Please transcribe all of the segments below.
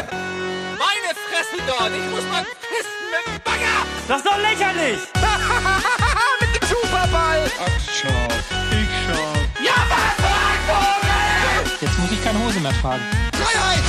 Meine Fresse dort! Ich muss mal pissen mit dem Bagger! Das ist doch lächerlich! Mit dem Superball! Ach, scharf. Ich scharf. Ja, was für ein Vogel! Jetzt muss ich keine Hose mehr tragen. Freiheit!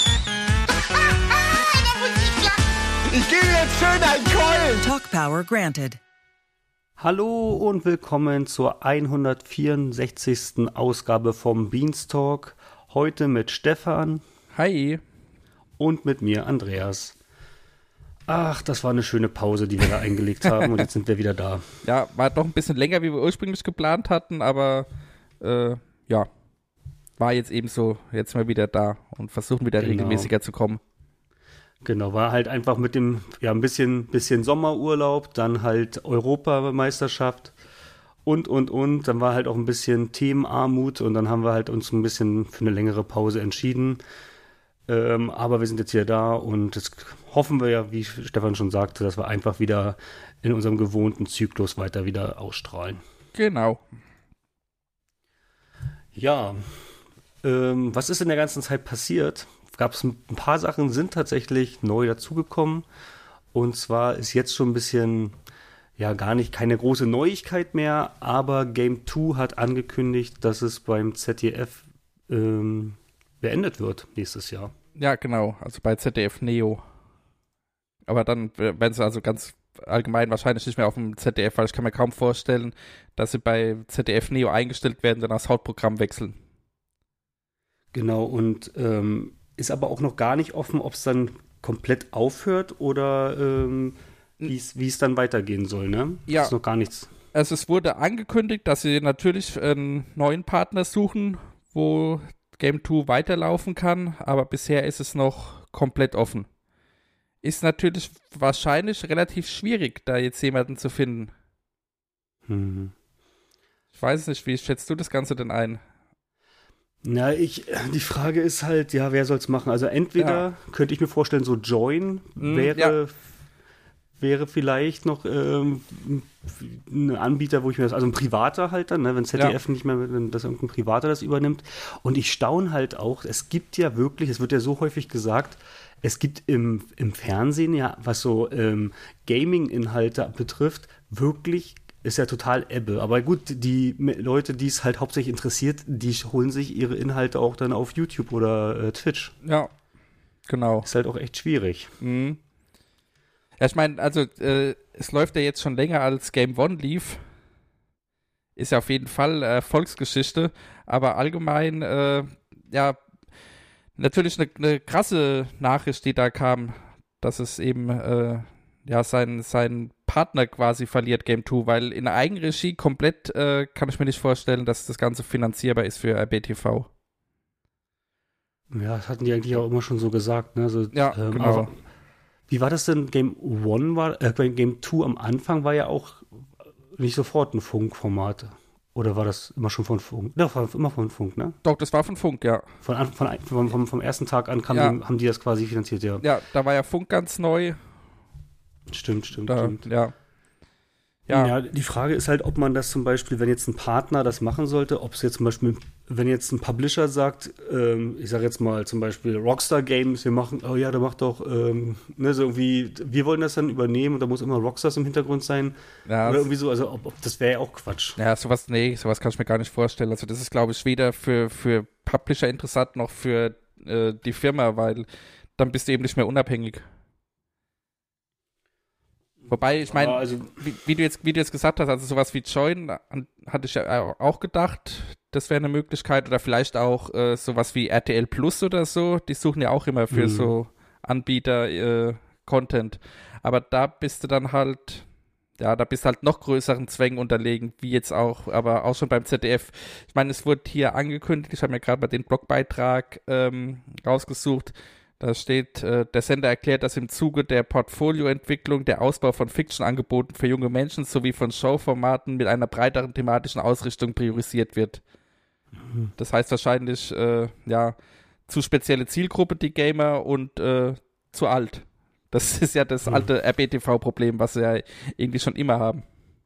Ich gebe jetzt schön einen Keulen! Talk Power granted. Hallo und willkommen zur 164. Ausgabe vom Beanstalk. Heute mit Stefan. Hi. Und mit mir, Andreas. Ach, das war eine schöne Pause, die wir da eingelegt haben und jetzt sind wir wieder da. Ja, war doch ein bisschen länger, wie wir ursprünglich geplant hatten, aber ja, war jetzt eben so, jetzt mal wieder da und versuchen wieder regelmäßiger zu kommen. Genau, war halt einfach mit dem, ja, ein bisschen Sommerurlaub, dann halt Europameisterschaft und. Dann war halt auch ein bisschen Themenarmut und dann haben wir halt uns ein bisschen für eine längere Pause entschieden. Aber wir sind jetzt hier da und jetzt hoffen wir ja, wie Stefan schon sagte, dass wir einfach wieder in unserem gewohnten Zyklus weiter wieder ausstrahlen. Genau. Ja, was ist in der ganzen Zeit passiert? Gab es ein paar Sachen, sind tatsächlich neu dazugekommen. Und zwar ist jetzt schon ein bisschen, ja, keine große Neuigkeit mehr, aber Game 2 hat angekündigt, dass es beim ZDF beendet wird nächstes Jahr. Ja, genau, also bei ZDF Neo. Aber dann werden sie also ganz allgemein wahrscheinlich nicht mehr auf dem ZDF, weil ich kann mir kaum vorstellen, dass sie bei ZDF Neo eingestellt werden, dann aufs Hauptprogramm wechseln. Genau, und ist aber auch noch gar nicht offen, ob es dann komplett aufhört oder wie es dann weitergehen soll, ne? Ja. Ist noch gar nichts. Also es wurde angekündigt, dass sie natürlich einen neuen Partner suchen, wo Game 2 weiterlaufen kann, aber bisher ist es noch komplett offen. Ist natürlich wahrscheinlich relativ schwierig, da jetzt jemanden zu finden. Mhm. Ich weiß nicht, wie schätzt du das Ganze denn ein? Na, die Frage ist halt, ja, wer soll's machen? Also entweder könnte ich mir vorstellen, so Join wäre vielleicht noch ein Anbieter, wo ich mir das, also ein Privater halt dann, ne, wenn ZDF nicht mehr, wenn das irgendein Privater das übernimmt. Und ich staune halt auch, es gibt ja wirklich, es wird ja so häufig gesagt, es gibt im Fernsehen ja, was so Gaming-Inhalte betrifft, wirklich ist ja total Ebbe. Aber gut, die Leute, die es halt hauptsächlich interessiert, die holen sich ihre Inhalte auch dann auf YouTube oder Twitch. Ja, genau. Ist halt auch echt schwierig. Mhm. Ja, ich meine, also es läuft ja jetzt schon länger als Game One lief. Ist ja auf jeden Fall Erfolgsgeschichte. Aber allgemein, ja, natürlich eine krasse Nachricht, die da kam, dass es eben seinen Partner quasi verliert, Game 2, weil in Eigenregie komplett kann ich mir nicht vorstellen, dass das Ganze finanzierbar ist für RBTV. Ja, das hatten die eigentlich auch immer schon so gesagt, ne? Also, ja, genau. Aber wie war das denn? Game 2 am Anfang war ja auch nicht sofort ein Funkformat. Oder war das immer schon von Funk? Ja, war immer von Funk, ne? Doch, das war von Funk, ja. Vom ersten Tag an haben die das quasi finanziert, ja. Ja, da war ja Funk ganz neu. Stimmt. Ja, die Frage ist halt, ob man das zum Beispiel, wenn jetzt ein Partner das machen sollte, ob es jetzt zum Beispiel, wenn jetzt ein Publisher sagt, ich sage jetzt mal zum Beispiel Rockstar Games, wir machen, oh ja, da macht doch, so irgendwie, wir wollen das dann übernehmen und da muss immer Rockstars im Hintergrund sein. Ja, oder irgendwie so, also das wäre ja auch Quatsch. Ja, sowas kann ich mir gar nicht vorstellen. Also das ist, glaube ich, weder für Publisher interessant noch für die Firma, weil dann bist du eben nicht mehr unabhängig. Wobei, ich meine, also, wie du jetzt gesagt hast, also sowas wie Join, hatte ich ja auch gedacht, das wäre eine Möglichkeit. Oder vielleicht auch sowas wie RTL Plus oder so. Die suchen ja auch immer für so Anbieter Content. Aber da bist du dann halt, ja, da bist du halt noch größeren Zwängen unterlegen, wie jetzt auch, aber auch schon beim ZDF. Ich meine, es wurde hier angekündigt, ich habe mir gerade mal den Blogbeitrag rausgesucht. Da steht, der Sender erklärt, dass im Zuge der Portfolioentwicklung der Ausbau von Fiction-Angeboten für junge Menschen sowie von Showformaten mit einer breiteren thematischen Ausrichtung priorisiert wird. Das heißt wahrscheinlich, zu spezielle Zielgruppe, die Gamer, und zu alt. Das ist ja das alte RBTV-Problem, was sie ja irgendwie schon immer haben.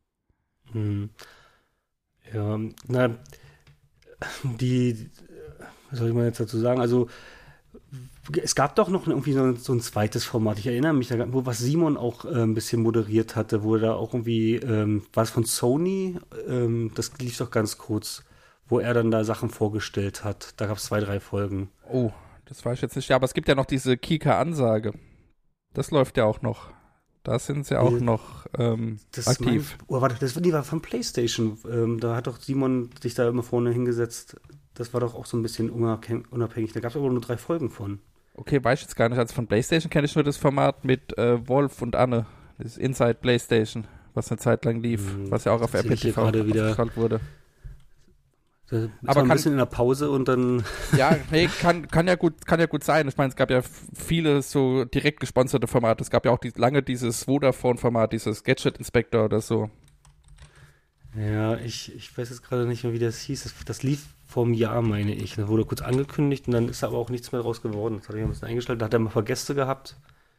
Ja, was soll ich mal jetzt dazu sagen? Also, Es gab doch noch irgendwie so ein zweites Format. Ich erinnere mich, was Simon auch ein bisschen moderiert hatte, wo er da auch irgendwie, war es von Sony? Das lief doch ganz kurz, wo er dann da Sachen vorgestellt hat. Da gab es 2, 3 Folgen. Oh, das weiß ich jetzt nicht. Ja, aber es gibt ja noch diese Kika-Ansage. Das läuft ja auch noch. Da sind sie auch noch aktiv. Warte, die war von PlayStation. Da hat doch Simon sich da immer vorne hingesetzt. Das war doch auch so ein bisschen unabhängig. Da gab es aber nur 3 Folgen von. Okay, weiß ich jetzt gar nicht. Also von PlayStation kenne ich nur das Format mit Wolf und Anne. Das Inside PlayStation, was eine Zeit lang lief, was ja auch auf Apple TV ausgestrahlt wurde. Aber ein bisschen in der Pause und dann. Ja, nee, kann ja gut sein. Ich meine, es gab ja viele so direkt gesponserte Formate. Es gab ja auch lange dieses Vodafone-Format, dieses Gadget Inspector oder so. Ja, ich weiß jetzt gerade nicht mehr, wie das hieß. Das lief vor einem Jahr, meine ich. Da wurde kurz angekündigt und dann ist aber auch nichts mehr draus geworden. Das hatte ich ein bisschen eingestellt. Da hat er mal ein paar Gäste gehabt.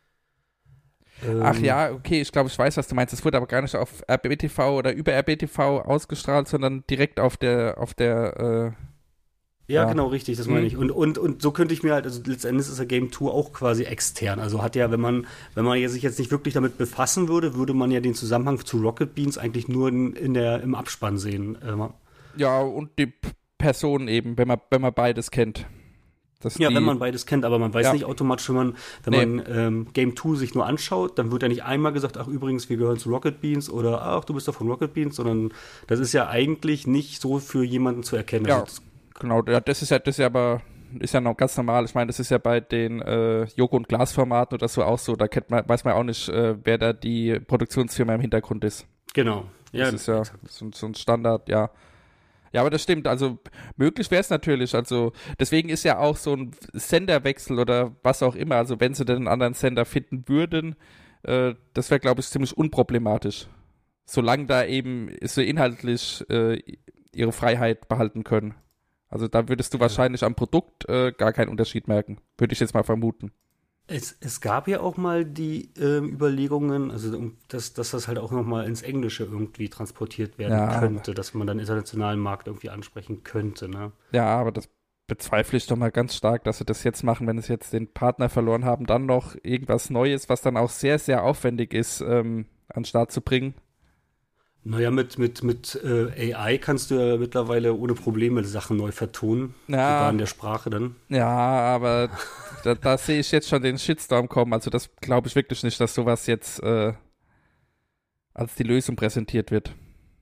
Ach ja, okay, ich glaube, ich weiß, was du meinst. Es wurde aber gar nicht auf RBTV oder über RBTV ausgestrahlt, sondern direkt auf der ja, genau, richtig, das meine ich. Und so könnte ich mir halt, also letztendlich ist der Game 2 auch quasi extern. Also hat ja, wenn man sich jetzt nicht wirklich damit befassen würde, würde man ja den Zusammenhang zu Rocket Beans eigentlich nur im Abspann sehen. Ja, und die Person eben, wenn man beides kennt. Wenn man beides kennt, aber man weiß nicht automatisch, wenn man Game 2 sich nur anschaut, dann wird ja nicht einmal gesagt, ach übrigens, wir gehören zu Rocket Beans oder ach, du bist doch von Rocket Beans, sondern das ist ja eigentlich nicht so für jemanden zu erkennen. Ja, genau, das ist ja aber noch ganz normal. Ich meine, das ist ja bei den Joko- und Glas-Formaten oder so auch so, da weiß man auch nicht, wer da die Produktionsfirma im Hintergrund ist. Genau. Ja, das ist ja so ein Standard, ja. Ja, aber das stimmt, also möglich wäre es natürlich, also deswegen ist ja auch so ein Senderwechsel oder was auch immer, also wenn sie denn einen anderen Sender finden würden, das wäre, glaube ich, ziemlich unproblematisch, solange da eben so inhaltlich ihre Freiheit behalten können. Also da würdest du wahrscheinlich am Produkt gar keinen Unterschied merken, würde ich jetzt mal vermuten. Es gab ja auch mal die Überlegungen, also dass das halt auch nochmal ins Englische irgendwie transportiert werden könnte, dass man dann internationalen Markt irgendwie ansprechen könnte, ne? Ja, aber das bezweifle ich doch mal ganz stark, dass sie das jetzt machen, wenn sie jetzt den Partner verloren haben, dann noch irgendwas Neues, was dann auch sehr, sehr aufwendig ist, an den Start zu bringen. Naja, mit AI kannst du ja mittlerweile ohne Probleme Sachen neu vertonen, sogar in der Sprache dann. Ja, aber da sehe ich jetzt schon den Shitstorm kommen, also das glaube ich wirklich nicht, dass sowas jetzt als die Lösung präsentiert wird.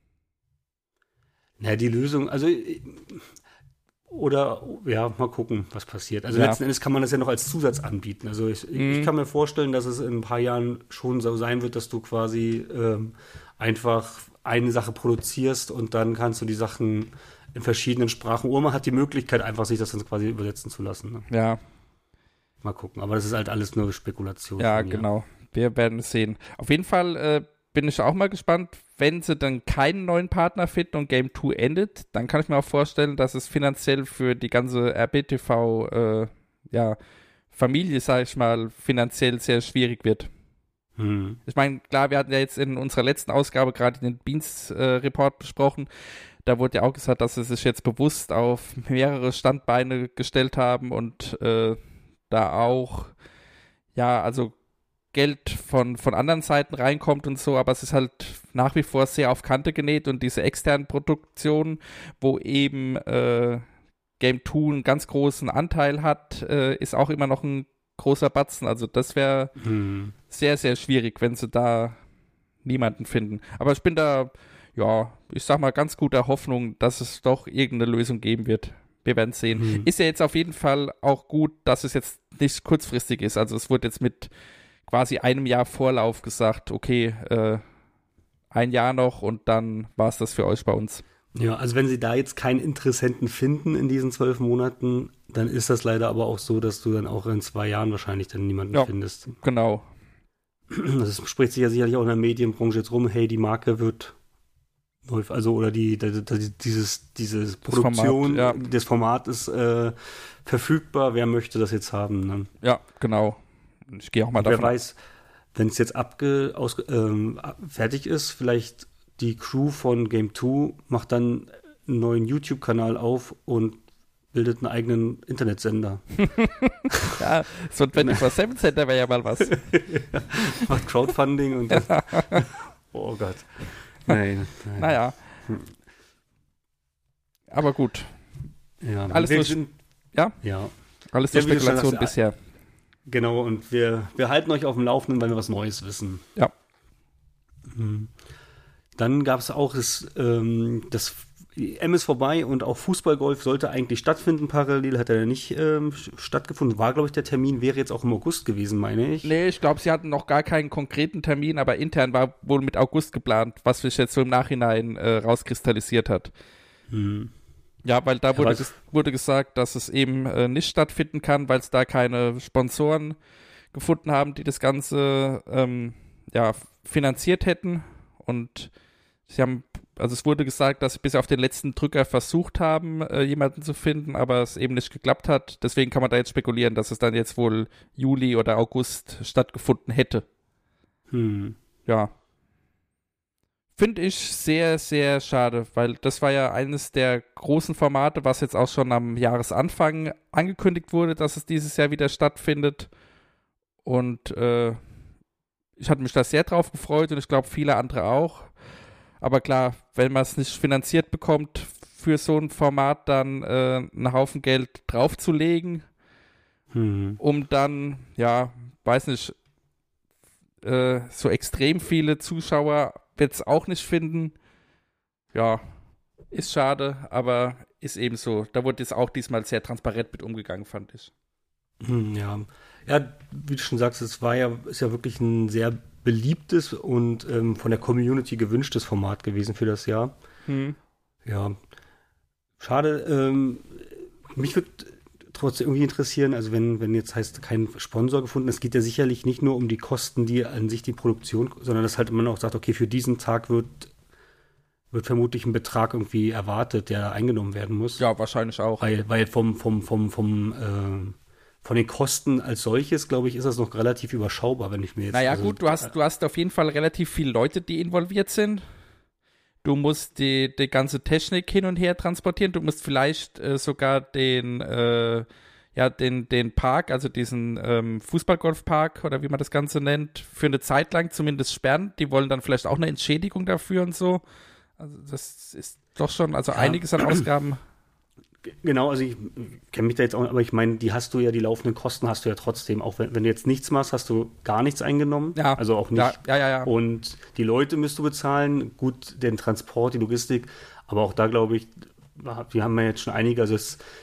Na, die Lösung, also oder, ja, mal gucken, was passiert. Also letzten Endes kann man das ja noch als Zusatz anbieten. Also ich kann mir vorstellen, dass es in ein paar Jahren schon so sein wird, dass du quasi einfach eine Sache produzierst und dann kannst du die Sachen in verschiedenen Sprachen. Urma hat die Möglichkeit, einfach sich das dann quasi übersetzen zu lassen. Ne? Ja. Mal gucken. Aber das ist halt alles nur Spekulation. Ja, genau. Wir werden es sehen. Auf jeden Fall bin ich auch mal gespannt, wenn sie dann keinen neuen Partner finden und Game 2 endet, dann kann ich mir auch vorstellen, dass es finanziell für die ganze RBTV Familie, sag ich mal, finanziell sehr schwierig wird. Ich meine, klar, wir hatten ja jetzt in unserer letzten Ausgabe gerade den Beans-Report besprochen. Da wurde ja auch gesagt, dass sie sich jetzt bewusst auf mehrere Standbeine gestellt haben und da auch, also Geld von anderen Seiten reinkommt und so, aber es ist halt nach wie vor sehr auf Kante genäht und diese externen Produktionen, wo eben Game 2 einen ganz großen Anteil hat, ist auch immer noch ein großer Batzen, also das wäre sehr, sehr schwierig, wenn sie da niemanden finden. Aber ich bin da, ich sag mal, ganz guter Hoffnung, dass es doch irgendeine Lösung geben wird. Wir werden sehen. Ist ja jetzt auf jeden Fall auch gut, dass es jetzt nicht kurzfristig ist. Also es wurde jetzt mit quasi einem Jahr Vorlauf gesagt, okay, ein Jahr noch und dann war es das für euch bei uns. Ja, also wenn sie da jetzt keinen Interessenten finden in diesen 12 Monaten, dann ist das leider aber auch so, dass du dann auch in 2 Jahren wahrscheinlich dann niemanden findest. Genau. Das spricht sich ja sicherlich auch in der Medienbranche jetzt rum, hey, die Marke wird neu, also oder diese Produktion, das Format ist verfügbar, wer möchte das jetzt haben? Ne? Ja, genau. Ich gehe auch mal davon aus. Wer weiß, wenn es jetzt fertig ist, vielleicht die Crew von Game 2 macht dann einen neuen YouTube-Kanal auf und bildet einen eigenen Internetsender. Ja, so ein 24/7-Center wäre ja mal was. Macht Crowdfunding und das. Oh Gott. Nein. Naja. Aber gut. Ja, Alles wir nur, sind, ja? ja. Alles nur Ja, wie du schon Spekulation sagst, bisher. Genau, und wir halten euch auf dem Laufenden, wenn wir was Neues wissen. Ja. Dann gab es auch das EM ist vorbei und auch Fußballgolf sollte eigentlich stattfinden parallel, hat er ja nicht stattgefunden. War, glaube ich, der Termin wäre jetzt auch im August gewesen, meine ich. Nee, ich glaube, sie hatten noch gar keinen konkreten Termin, aber intern war wohl mit August geplant, was sich jetzt so im Nachhinein rauskristallisiert hat. Ja, weil da wurde gesagt, dass es eben nicht stattfinden kann, weil es da keine Sponsoren gefunden haben, die das Ganze finanziert hätten. Und es wurde gesagt, dass sie bis auf den letzten Drücker versucht haben, jemanden zu finden, aber es eben nicht geklappt hat. Deswegen kann man da jetzt spekulieren, dass es dann jetzt wohl Juli oder August stattgefunden hätte. Ja. Finde ich sehr, sehr schade, weil das war ja eines der großen Formate, was jetzt auch schon am Jahresanfang angekündigt wurde, dass es dieses Jahr wieder stattfindet. Und ich hatte mich da sehr drauf gefreut und ich glaube viele andere auch. Aber klar, wenn man es nicht finanziert bekommt, für so ein Format dann einen Haufen Geld draufzulegen, um dann, weiß nicht, so extrem viele Zuschauer wird es auch nicht finden. Ja, ist schade, aber ist eben so. Da wurde jetzt auch diesmal sehr transparent mit umgegangen, fand ich. Ja, wie du schon sagst, ist ja wirklich ein sehr beliebtes und von der Community gewünschtes Format gewesen für das Jahr. Ja, schade. Mich würde trotzdem irgendwie interessieren, also wenn jetzt heißt, kein Sponsor gefunden, es geht ja sicherlich nicht nur um die Kosten, die an sich die Produktion, sondern dass halt man auch sagt, okay, für diesen Tag wird vermutlich ein Betrag irgendwie erwartet, der eingenommen werden muss. Ja, wahrscheinlich auch. Weil von den Kosten als solches, glaube ich, ist das noch relativ überschaubar, wenn ich mir jetzt... Naja, gut, du hast auf jeden Fall relativ viele Leute, die involviert sind. Du musst die ganze Technik hin und her transportieren. Du musst vielleicht sogar den Park, also diesen Fußballgolfpark oder wie man das Ganze nennt, für eine Zeit lang zumindest sperren. Die wollen dann vielleicht auch eine Entschädigung dafür und so. Also das ist doch schon einiges an Ausgaben. Genau, also ich kenne mich da jetzt auch, aber ich meine, die laufenden Kosten hast du ja trotzdem, auch wenn du jetzt nichts machst, hast du gar nichts eingenommen, ja, also auch nicht. Ja. Und die Leute müsst du bezahlen, gut, den Transport, die Logistik, aber auch da glaube ich, die haben wir jetzt schon einige, also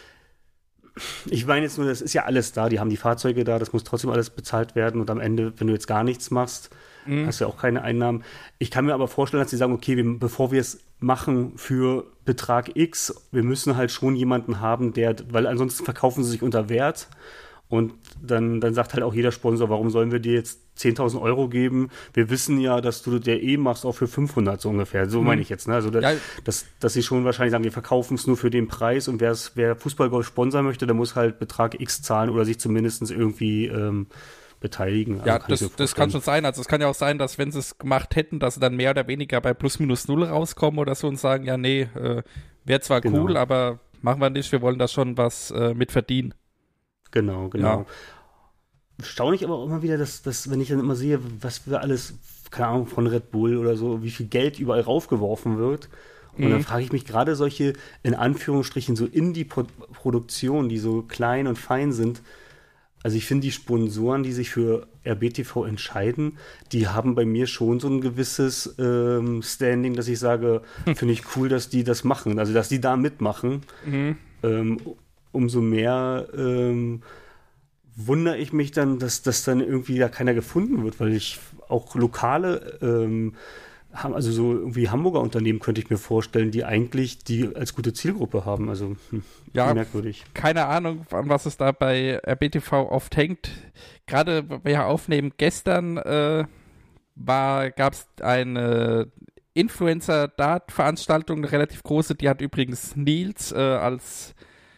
ich meine jetzt nur, das ist ja alles da, die haben die Fahrzeuge da, das muss trotzdem alles bezahlt werden und am Ende, wenn du jetzt gar nichts machst, hast du ja auch keine Einnahmen. Ich kann mir aber vorstellen, dass sie sagen, okay, bevor wir es machen für Betrag X, wir müssen halt schon jemanden haben, weil ansonsten verkaufen sie sich unter Wert und dann sagt halt auch jeder Sponsor, warum sollen wir dir jetzt 10.000 Euro geben? Wir wissen ja, dass du der machst auch für 500 so ungefähr, so meine ich jetzt. Ne? Also dass sie schon wahrscheinlich sagen, wir verkaufen es nur für den Preis und wer Fußballgolf sponsern möchte, der muss halt Betrag X zahlen oder sich zumindest irgendwie beteiligen. Ja, das kann schon sein. Also es kann ja auch sein, dass wenn sie es gemacht hätten, dass sie dann mehr oder weniger bei plus minus null rauskommen oder so und sagen, ja nee, wäre zwar cool, aber machen wir nicht, wir wollen da schon was mit verdienen. Genau. Ja. Erstaunlich aber auch immer wieder, dass wenn ich dann immer sehe, was wir alles, keine Ahnung, von Red Bull oder so, wie viel Geld überall raufgeworfen wird. Und dann frage ich mich gerade solche, in Anführungsstrichen, so Indie-Produktionen, die so klein und fein sind. Also ich finde, die Sponsoren, die sich für RBTV entscheiden, die haben bei mir schon so ein gewisses Standing, dass ich sage, finde ich cool, dass die das machen, also dass die da mitmachen. Umso mehr wundere ich mich dann, dass dann irgendwie da keiner gefunden wird, weil ich auch lokale also so irgendwie Hamburger Unternehmen könnte ich mir vorstellen, die eigentlich die als gute Zielgruppe haben. Also merkwürdig. Keine Ahnung, an was es da bei RBTV oft hängt. Gerade wir aufnehmen, gestern gab es eine Influencer-Dart-Veranstaltung, eine relativ große, die hat übrigens Nils als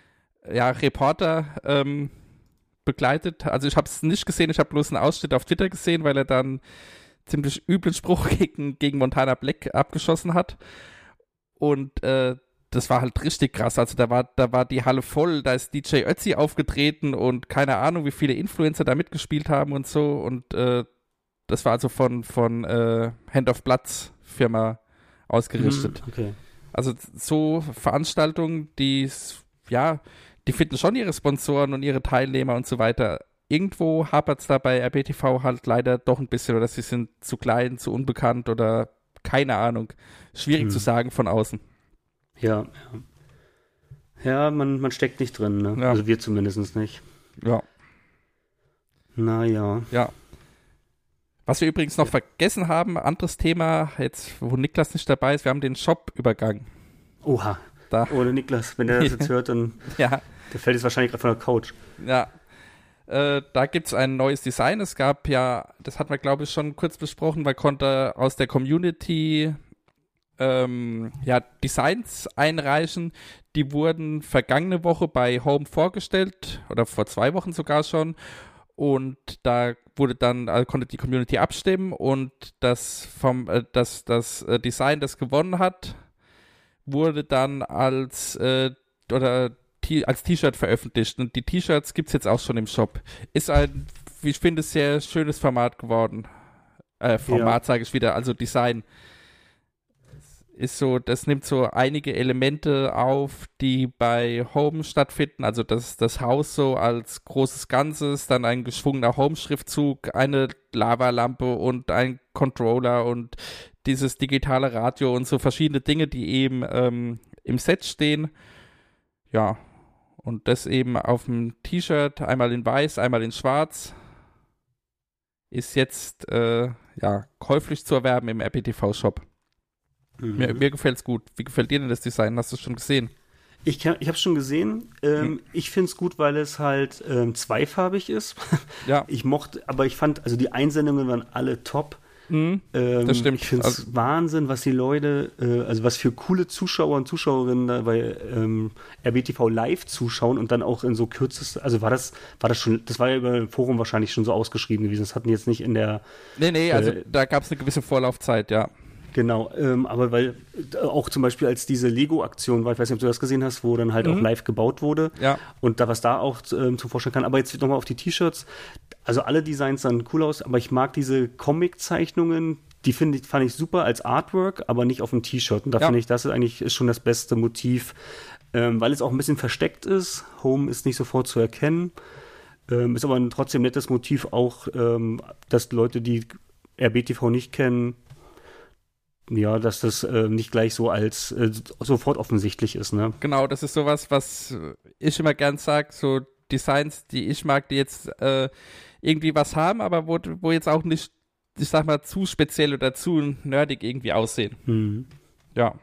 Reporter begleitet. Also ich habe es nicht gesehen, ich habe bloß einen Ausschnitt auf Twitter gesehen, weil er dann ziemlich üblen Spruch gegen Montana Black abgeschossen hat. Und das war halt richtig krass. Also da war die Halle voll, da ist DJ Ötzi aufgetreten und keine Ahnung, wie viele Influencer da mitgespielt haben und so. Und das war also von Hand of Bloods Firma ausgerichtet. Okay. Also so Veranstaltungen, die finden schon ihre Sponsoren und ihre Teilnehmer und so weiter. Irgendwo hapert es da bei RBTV halt leider doch ein bisschen, oder sie sind zu klein, zu unbekannt oder keine Ahnung. Schwierig zu sagen von außen. Ja. Ja, man steckt nicht drin, ne? Ja. Also wir zumindest nicht. Ja. Naja. Ja. Was wir übrigens noch vergessen haben, anderes Thema, jetzt wo Niklas nicht dabei ist, wir haben den Shop übergangen. Oha. Da. Ohne Niklas, wenn der das jetzt hört, dann Ja. der fällt jetzt wahrscheinlich gerade von der Couch. Ja. Da gibt es ein neues Design. Es gab ja, das hatten wir glaube ich schon kurz besprochen, man konnte aus der Community Designs einreichen. Die wurden vergangene Woche bei Home vorgestellt oder vor 2 Wochen sogar schon. Und da wurde dann, konnte die Community abstimmen und das Design, das gewonnen hat, wurde dann als T-Shirt veröffentlicht. Und die T-Shirts gibt es jetzt auch schon im Shop. Ist ein, wie ich finde, sehr schönes Format geworden. Format sage ich wieder, also Design. Ist so, das nimmt so einige Elemente auf, die bei Home stattfinden, also das Haus so als großes Ganzes, dann ein geschwungener Home-Schriftzug, eine Lavalampe und ein Controller und dieses digitale Radio und so verschiedene Dinge, die eben im Set stehen. Ja, und das eben auf dem T-Shirt, einmal in weiß, einmal in schwarz, ist jetzt käuflich zu erwerben im RBTV-Shop. Mir gefällt es gut. Wie gefällt dir denn das Design? Hast du es schon gesehen? Ich habe es schon gesehen. Ich finde es gut, weil es halt zweifarbig ist. Ja. Aber ich fand, also die Einsendungen waren alle top. Das stimmt. Ich finde es Wahnsinn, was die Leute, also was für coole Zuschauer und Zuschauerinnen da bei RBTV Live zuschauen und dann auch in so also war das schon, das war ja über ein Forum wahrscheinlich schon so ausgeschrieben gewesen. Das hatten die jetzt nicht in der. Nee, also da gab es eine gewisse Vorlaufzeit, ja. Genau, aber weil auch zum Beispiel als diese Lego-Aktion war, ich weiß nicht, ob du das gesehen hast, wo dann halt auch live gebaut wurde und da was da auch zum Vorstellen kann. Aber jetzt nochmal auf die T-Shirts, also alle Designs sahen cool aus, aber ich mag diese Comic-Zeichnungen, die fand ich super als Artwork, aber nicht auf dem T-Shirt. Und da finde ich, das ist schon das beste Motiv, weil es auch ein bisschen versteckt ist. Home ist nicht sofort zu erkennen, ist aber ein trotzdem nettes Motiv auch, dass Leute, die RBTV nicht kennen, ja, dass das nicht gleich so als sofort offensichtlich ist, ne? Genau, das ist sowas, was ich immer gern sage, so Designs, die ich mag, die jetzt irgendwie was haben, aber wo jetzt auch nicht, ich sag mal, zu speziell oder zu nerdig irgendwie aussehen. Mhm. Ja.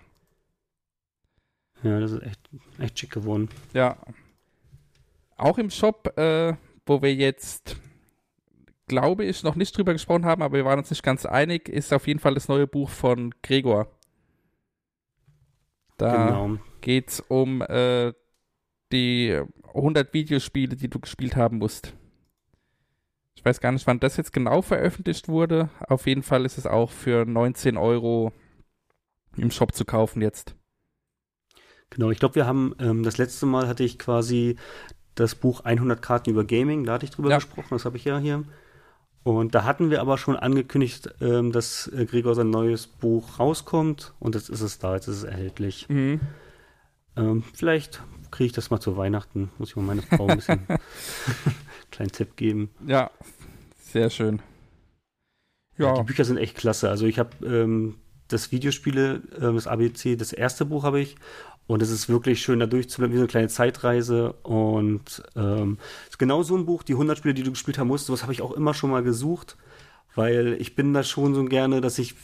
Ja, das ist echt schick geworden. Ja. Auch im Shop, wo wir jetzt, glaube ich, noch nicht drüber gesprochen haben, aber wir waren uns nicht ganz einig, ist auf jeden Fall das neue Buch von Gregor. Da geht's um die 100 Videospiele, die du gespielt haben musst. Ich weiß gar nicht, wann das jetzt genau veröffentlicht wurde. Auf jeden Fall ist es auch für 19 € im Shop zu kaufen jetzt. Genau, ich glaube, wir haben, das letzte Mal hatte ich quasi das Buch 100 Karten über Gaming, da hatte ich drüber gesprochen, das habe ich ja hier. Und da hatten wir aber schon angekündigt, dass Gregor sein neues Buch rauskommt und jetzt ist es da, jetzt ist es erhältlich. Mhm. Vielleicht kriege ich das mal zu Weihnachten, muss ich mal meine Frau ein bisschen kleinen Tipp geben. Ja, sehr schön. Ja. Die Bücher sind echt klasse. Also ich habe das Videospiele, das ABC, das erste Buch habe ich und es ist wirklich schön, da durchzubleiben, wie so eine kleine Zeitreise und ist genau so ein Buch, die 100 Spiele, die du gespielt haben musst, sowas habe ich auch immer schon mal gesucht, weil ich bin da schon so gerne, dass ich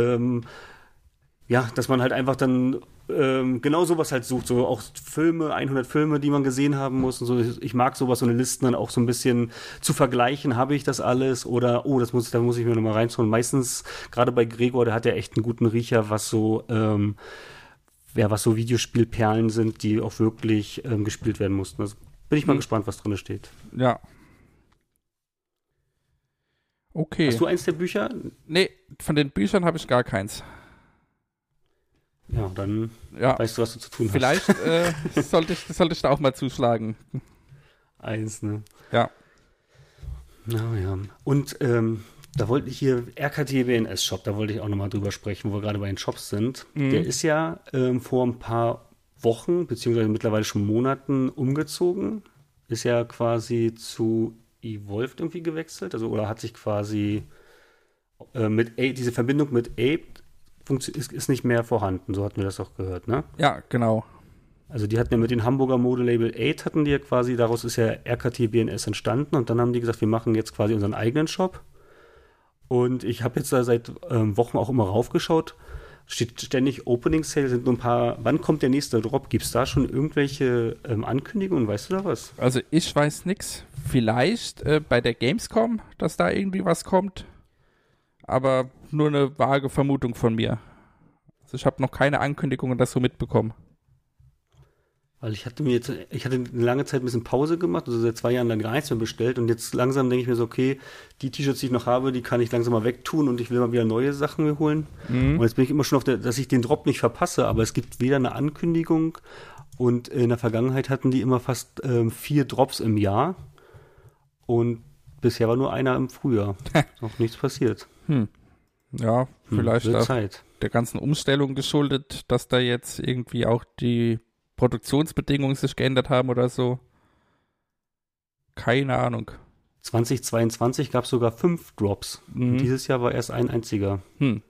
dass man halt einfach dann genau sowas halt sucht, so auch Filme, 100 Filme, die man gesehen haben muss und so. Ich mag sowas, so eine Liste dann auch so ein bisschen zu vergleichen, habe ich das alles oder da muss ich mir nochmal reinschauen. Meistens, gerade bei Gregor, der hat ja echt einen guten Riecher, was so Videospielperlen sind, die auch wirklich gespielt werden mussten. Also bin ich mal gespannt, was drin steht. Ja. Okay. Hast du eins der Bücher? Nee, von den Büchern habe ich gar keins. Ja, dann weißt du, was du zu tun vielleicht, hast. sollte ich da auch mal zuschlagen. Eins, ne? Ja. Naja. Und da wollte ich hier, RKT-BNS-Shop, da wollte ich auch nochmal drüber sprechen, wo wir gerade bei den Shops sind. Der ist ja vor ein paar Wochen, beziehungsweise mittlerweile schon Monaten umgezogen. Ist ja quasi zu Evolved irgendwie gewechselt, also oder hat sich quasi diese Verbindung mit Ape ist nicht mehr vorhanden, so hatten wir das auch gehört, ne? Ja, genau. Also die hatten ja mit dem Hamburger Modelabel 8 hatten die ja quasi, daraus ist ja RKT BNS entstanden und dann haben die gesagt, wir machen jetzt quasi unseren eigenen Shop. Und ich habe jetzt da seit Wochen auch immer raufgeschaut, steht ständig Opening Sale, sind nur ein paar, wann kommt der nächste Drop? Gibt es da schon irgendwelche Ankündigungen, weißt du da was? Also ich weiß nix, vielleicht bei der Gamescom, dass da irgendwie was kommt, aber nur eine vage Vermutung von mir. Also ich habe noch keine Ankündigungen das so mitbekommen. Weil ich hatte eine lange Zeit ein bisschen Pause gemacht, also seit 2 Jahren dann gar nichts mehr bestellt und jetzt langsam denke ich mir so, okay, die T-Shirts, die ich noch habe, die kann ich langsam mal wegtun und ich will mal wieder neue Sachen mir holen. Und jetzt bin ich immer schon dass ich den Drop nicht verpasse, aber es gibt weder eine Ankündigung und in der Vergangenheit hatten die immer fast 4 Drops im Jahr und bisher war nur einer im Frühjahr. Noch nichts passiert. Ja, vielleicht wird auch Zeit. der ganzen Umstellung geschuldet, dass da jetzt irgendwie auch die Produktionsbedingungen sich geändert haben oder so. Keine Ahnung. 2022 gab es sogar 5 Drops. Und dieses Jahr war erst ein einziger.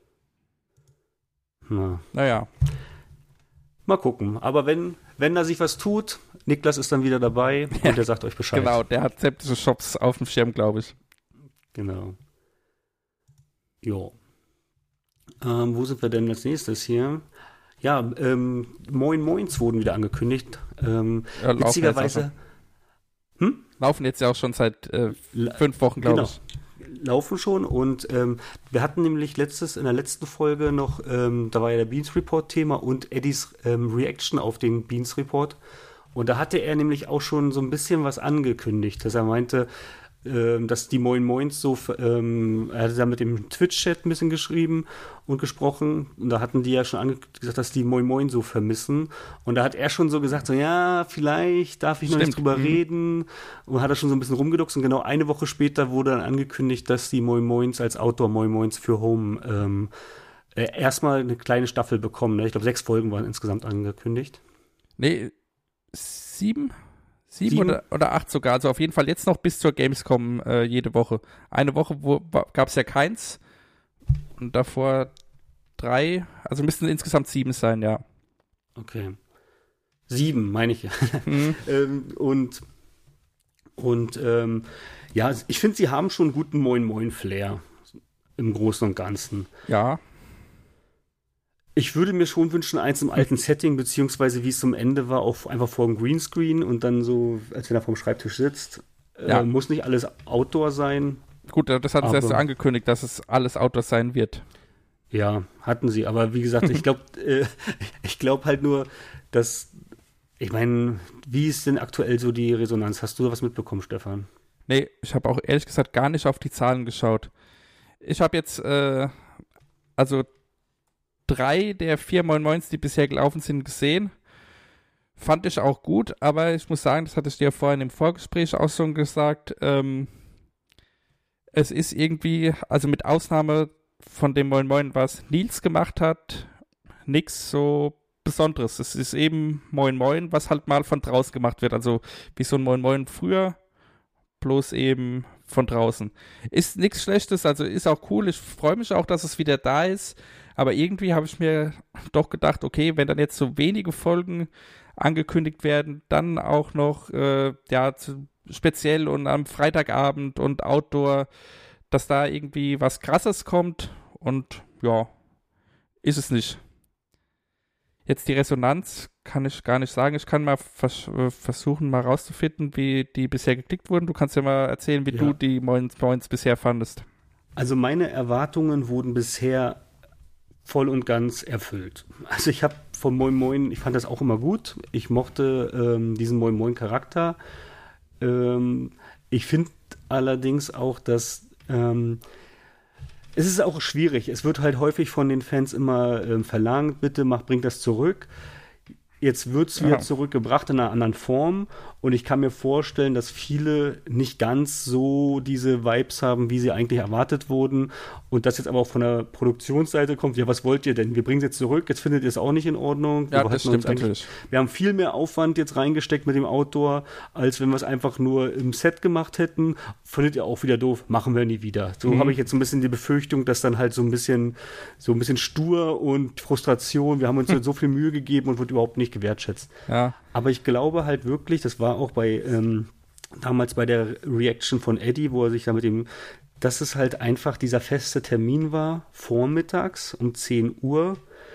Naja. Mal gucken. Aber wenn da sich was tut, Niklas ist dann wieder dabei und der sagt euch Bescheid. Genau, der hat sämtliche Shops auf dem Schirm, glaube ich. Genau. Jo. Wo sind wir denn als nächstes hier? Ja, Moin Moins wurden wieder angekündigt. Witzigerweise. Laufen jetzt ja auch schon seit 5 Wochen, glaube ich. Laufen schon und wir hatten nämlich in der letzten Folge noch, da war ja der Beans Report Thema und Eddies Reaction auf den Beans Report und da hatte er nämlich auch schon so ein bisschen was angekündigt, dass er meinte, dass die Moin Moins so, er hatte da mit dem Twitch-Chat ein bisschen geschrieben und gesprochen und da hatten die ja schon gesagt, dass die Moin Moin so vermissen und da hat er schon so gesagt, so ja, vielleicht darf ich noch nicht drüber reden und hat er schon so ein bisschen rumgeduckst und genau eine Woche später wurde dann angekündigt, dass die Moin Moins als Outdoor Moin Moins für Home erstmal eine kleine Staffel bekommen, ne? Ich glaube 6 Folgen waren insgesamt angekündigt. Nee, 7 oder 8 sogar, also auf jeden Fall jetzt noch bis zur Gamescom jede Woche. Eine Woche gab es ja keins und davor 3, also müssten insgesamt 7 sein, ja. Okay. 7, meine ich ja. Ja, ich finde, sie haben schon einen guten Moin-Moin-Flair im Großen und Ganzen. Ja. Ich würde mir schon wünschen, eins im alten Setting, beziehungsweise wie es zum Ende war, auch einfach vor dem Greenscreen und dann so, als wenn er vorm Schreibtisch sitzt. Muss nicht alles Outdoor sein. Gut, das hat es erst so angekündigt, dass es alles Outdoor sein wird. Ja, hatten sie. Aber wie gesagt, ich glaube halt nur, dass, ich meine, wie ist denn aktuell so die Resonanz? Hast du da was mitbekommen, Stefan? Nee, ich habe auch ehrlich gesagt gar nicht auf die Zahlen geschaut. Ich habe jetzt, 3 der 4 Moin Moins, die bisher gelaufen sind, gesehen. Fand ich auch gut, aber ich muss sagen, das hatte ich dir vorhin im Vorgespräch auch schon gesagt, es ist irgendwie, also mit Ausnahme von dem Moin Moin, was Nils gemacht hat, nichts so Besonderes. Es ist eben Moin Moin, was halt mal von draußen gemacht wird, also wie so ein Moin Moin früher, bloß eben von draußen. Ist nichts Schlechtes, also ist auch cool, ich freue mich auch, dass es wieder da ist. Aber irgendwie habe ich mir doch gedacht, okay, wenn dann jetzt so wenige Folgen angekündigt werden, dann auch noch speziell und am Freitagabend und Outdoor, dass da irgendwie was Krasses kommt und ja, ist es nicht. Jetzt die Resonanz kann ich gar nicht sagen. Ich kann mal versuchen, mal rauszufinden, wie die bisher geklickt wurden. Du kannst ja mal erzählen, wie du die Moin Moins bisher fandest. Also meine Erwartungen wurden bisher voll und ganz erfüllt. Also ich habe vom Moin Moin, ich fand das auch immer gut. Ich mochte diesen Moin Moin Charakter. Ich finde allerdings auch, dass es ist auch schwierig. Es wird halt häufig von den Fans immer verlangt, bitte bringt das zurück. Jetzt wird es wieder zurückgebracht in einer anderen Form und ich kann mir vorstellen, dass viele nicht ganz so diese Vibes haben, wie sie eigentlich erwartet wurden und das jetzt aber auch von der Produktionsseite kommt, ja, was wollt ihr denn? Wir bringen es jetzt zurück, jetzt findet ihr es auch nicht in Ordnung. Ja, das stimmt natürlich. Wir haben viel mehr Aufwand jetzt reingesteckt mit dem Outdoor, als wenn wir es einfach nur im Set gemacht hätten. Findet ihr auch wieder doof, machen wir nie wieder. So habe ich jetzt so ein bisschen die Befürchtung, dass dann halt so ein bisschen stur und Frustration, wir haben uns so viel Mühe gegeben und wird überhaupt nicht gewertschätzt. Ja. Aber ich glaube halt wirklich, das war auch bei damals bei der Reaction von Eddie, wo er sich da mit dem, dass es halt einfach dieser feste Termin war, vormittags um 10 Uhr,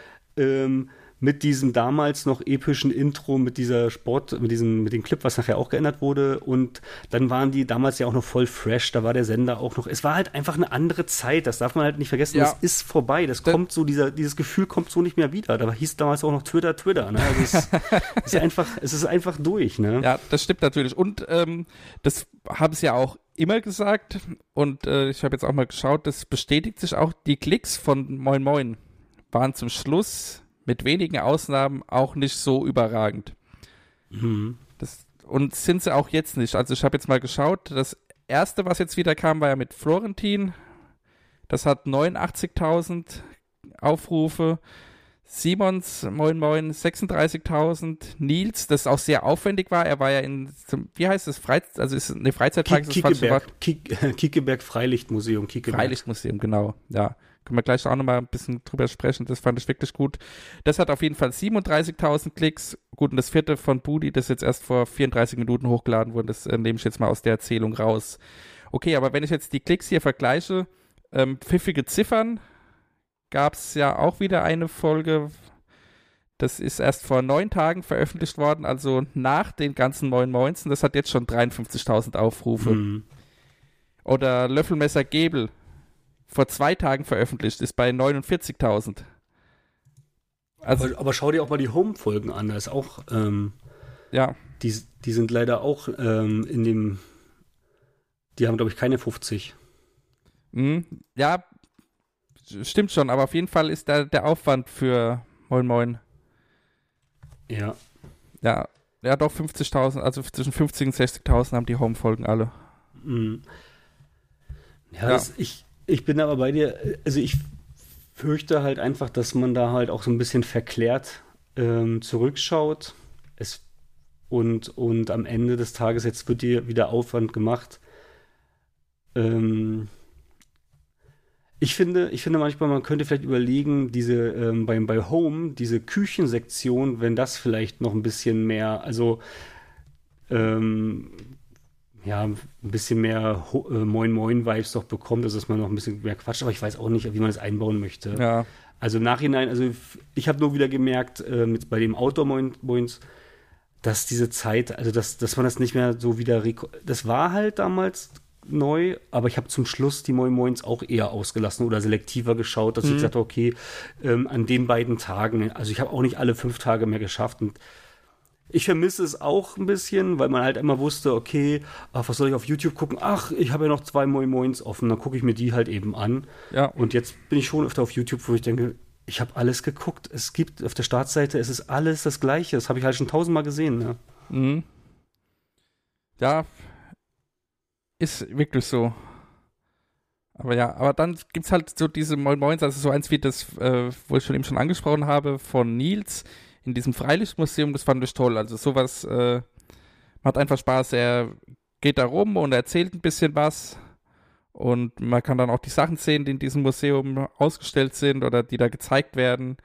mit diesem damals noch epischen Intro, mit dieser mit dem Clip, was nachher auch geändert wurde. Und dann waren die damals ja auch noch voll fresh, da war der Sender auch noch. Es war halt einfach eine andere Zeit, das darf man halt nicht vergessen. Ja. Das ist vorbei. Kommt so, dieses Gefühl kommt so nicht mehr wieder. Da hieß damals auch noch Twitter, ne? Also es ist einfach durch, ne? Ja, das stimmt natürlich. Und das haben sie ja auch immer gesagt. Und ich habe jetzt auch mal geschaut, das bestätigt sich auch. Die Klicks von Moin Moin waren zum Schluss mit wenigen Ausnahmen auch nicht so überragend. Mhm. Und sind sie auch jetzt nicht. Also ich habe jetzt mal geschaut, das erste, was jetzt wieder kam, war ja mit Florentin. Das hat 89.000 Aufrufe. Simons Moin Moin 36.000. Nils, das auch sehr aufwendig war. Er war ja wie heißt das? Freizeitpark ist das falsche Wort. Kiekeberg Freilichtmuseum. Freilichtmuseum, genau. Ja. Können wir gleich auch nochmal ein bisschen drüber sprechen. Das fand ich wirklich gut. Das hat auf jeden Fall 37.000 Klicks. Gut, und das vierte von Budi, das jetzt erst vor 34 Minuten hochgeladen wurde, das nehme ich jetzt mal aus der Erzählung raus. Okay, aber wenn ich jetzt die Klicks hier vergleiche, pfiffige Ziffern gab es ja auch wieder eine Folge. Das ist erst vor 9 Tagen veröffentlicht worden, also nach den ganzen Moin Moins. Das hat jetzt schon 53.000 Aufrufe. Mhm. Oder Löffelmesser Gebel. Vor 2 Tagen veröffentlicht, ist bei 49.000. Also, aber schau dir auch mal die Home-Folgen an, da ist auch, ja. Die sind leider auch die haben, glaube ich, keine 50. Ja, stimmt schon, aber auf jeden Fall ist da der Aufwand für Moin Moin. Ja. Ja, doch 50.000, also zwischen 50 und 60.000 haben die Home-Folgen alle. Mhm. Ja. Ich bin aber bei dir, also ich fürchte halt einfach, dass man da halt auch so ein bisschen verklärt zurückschaut und am Ende des Tages, jetzt wird dir wieder Aufwand gemacht. Ich finde manchmal, man könnte vielleicht überlegen, diese bei Home, diese Küchensektion, wenn das vielleicht noch ein bisschen mehr, also ein bisschen mehr Moin-Moin-Vibes doch bekommt, also dass man noch ein bisschen mehr quatscht, aber ich weiß auch nicht, wie man das einbauen möchte. Ja. Also im Nachhinein, also ich habe nur wieder gemerkt, bei dem Outdoor-Moins, dass diese Zeit, also dass man das nicht mehr so wieder, das war halt damals neu, aber ich habe zum Schluss die Moin Moins auch eher ausgelassen oder selektiver geschaut, dass ich gesagt habe, okay, an den beiden Tagen, also ich habe auch nicht alle 5 Tage mehr geschafft und ich vermisse es auch ein bisschen, weil man halt immer wusste, okay, was soll ich auf YouTube gucken? Ach, ich habe ja noch 2 Moin Moins offen, dann gucke ich mir die halt eben an. Ja. Und jetzt bin ich schon öfter auf YouTube, wo ich denke, ich habe alles geguckt. Es gibt auf der Startseite, es ist alles das Gleiche. Das habe ich halt schon 1000-mal gesehen. Ne? Mhm. Ja, ist wirklich so. Aber dann gibt es halt so diese Moin Moins, also so eins wie das, wo ich eben schon angesprochen habe, von Nils in diesem Freilichtmuseum, das fand ich toll. Also sowas macht einfach Spaß. Er geht da rum und erzählt ein bisschen was und man kann dann auch die Sachen sehen, die in diesem Museum ausgestellt sind oder die da gezeigt werden.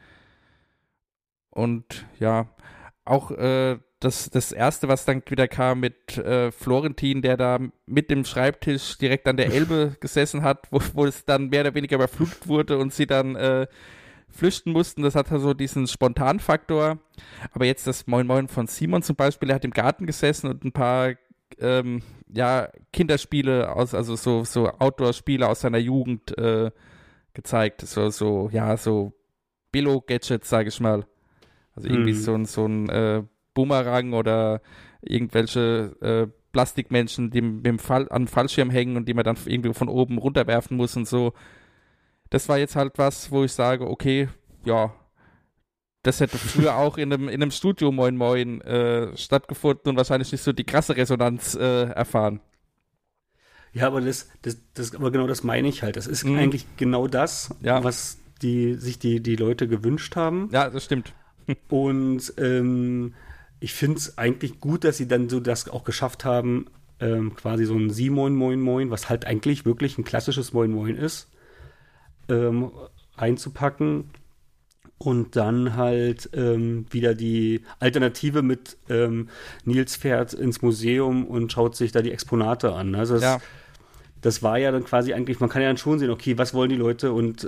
Und ja, auch das erste, was dann wieder kam mit Florentin, der da mit dem Schreibtisch direkt an der Elbe gesessen hat, wo es dann mehr oder weniger überflutet wurde und sie dann flüchten mussten, das hat so diesen Spontanfaktor. Aber jetzt das Moin Moin von Simon zum Beispiel, er hat im Garten gesessen und ein paar Kinderspiele also so Outdoor-Spiele aus seiner Jugend gezeigt. So Billo-Gadgets, sage ich mal. Also irgendwie so ein Boomerang oder irgendwelche Plastikmenschen, die an Fallschirm hängen und die man dann irgendwie von oben runterwerfen muss und so. das war jetzt halt was, wo ich sage, okay, ja, das hätte früher auch in einem Studio Moin Moin stattgefunden und wahrscheinlich nicht so die krasse Resonanz erfahren. Ja, aber aber genau das meine ich halt. Das ist eigentlich genau das, was sich die Leute gewünscht haben. Ja, das stimmt. Und ich finde es eigentlich gut, dass sie dann so das auch geschafft haben, quasi so ein Simon Moin Moin, was halt eigentlich wirklich ein klassisches Moin Moin ist, reinzupacken. Und dann halt wieder die Alternative mit Nils fährt ins Museum und schaut sich da die Exponate an. Also das war ja dann quasi eigentlich, man kann ja dann schon sehen, okay, was wollen die Leute und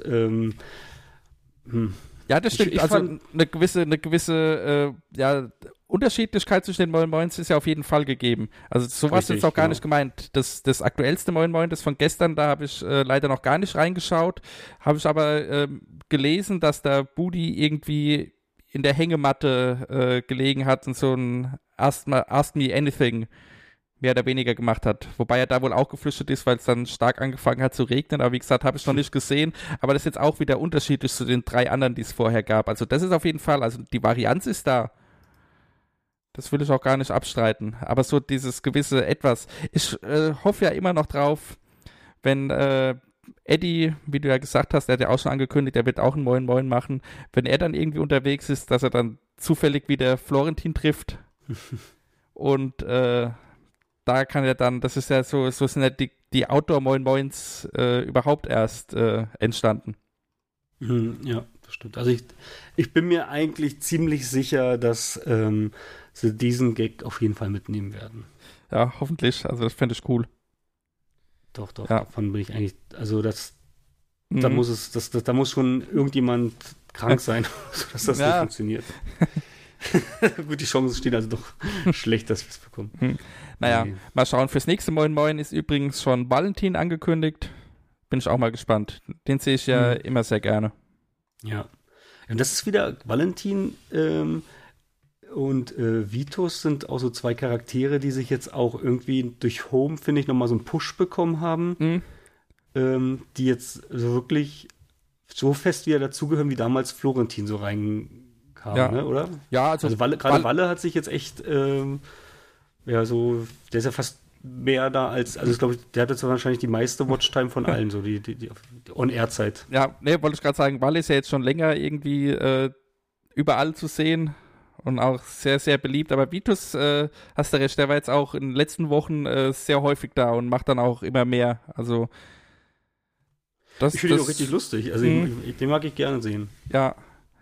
Ja, das stimmt. Also eine gewisse Unterschiedlichkeit zwischen den Moin Moins ist ja auf jeden Fall gegeben. Also sowas ist auch gar nicht gemeint. Das aktuellste Moin Moin, das von gestern, da habe ich leider noch gar nicht reingeschaut, habe ich aber gelesen, dass da Budi irgendwie in der Hängematte gelegen hat und so ein Ask Me Anything mehr oder weniger gemacht hat. Wobei er da wohl auch geflüchtet ist, weil es dann stark angefangen hat zu regnen. Aber wie gesagt, habe ich noch nicht gesehen. Aber das ist jetzt auch wieder unterschiedlich zu den 3 anderen, die es vorher gab. Also das ist auf jeden Fall, also die Varianz ist da. Das will ich auch gar nicht abstreiten. Aber so dieses gewisse Etwas. Ich hoffe ja immer noch drauf, wenn Eddie, wie du ja gesagt hast, der hat ja auch schon angekündigt, der wird auch ein Moin Moin machen. Wenn er dann irgendwie unterwegs ist, dass er dann zufällig wieder Florentin trifft. Und da kann er dann, das ist ja so sind ja die Outdoor-Moin-Moins überhaupt erst entstanden. Ja, das stimmt. Also ich bin mir eigentlich ziemlich sicher, dass sie diesen Gag auf jeden Fall mitnehmen werden. Ja, hoffentlich. Also das fände ich cool. Doch, ja. Davon bin ich eigentlich, also da muss schon irgendjemand krank sein, sodass das nicht funktioniert. Gut, die Chancen stehen also doch schlecht, dass wir es bekommen. Naja, mal schauen. Fürs nächste Moin Moin ist übrigens schon Valentin angekündigt. Bin ich auch mal gespannt. Den sehe ich ja immer sehr gerne. Ja. Und das ist wieder Valentin und Vitus sind auch so 2 Charaktere, die sich jetzt auch irgendwie durch Home, finde ich, nochmal so einen Push bekommen haben. Die jetzt so wirklich so fest wieder dazugehören, wie damals Florentin so reinkam, ne, oder? Ja, also Walle hat sich jetzt echt, der ist ja fast mehr da als, also ich glaube, der hat jetzt wahrscheinlich die meiste Watchtime von allen, so die On-Air-Zeit. Ja, wollte ich gerade sagen, Walle ist ja jetzt schon länger irgendwie überall zu sehen und auch sehr, sehr beliebt, aber Vitus, hast du recht, der war jetzt auch in den letzten Wochen sehr häufig da und macht dann auch immer mehr, also ich finde ihn auch richtig lustig, also den mag ich gerne sehen. Ja.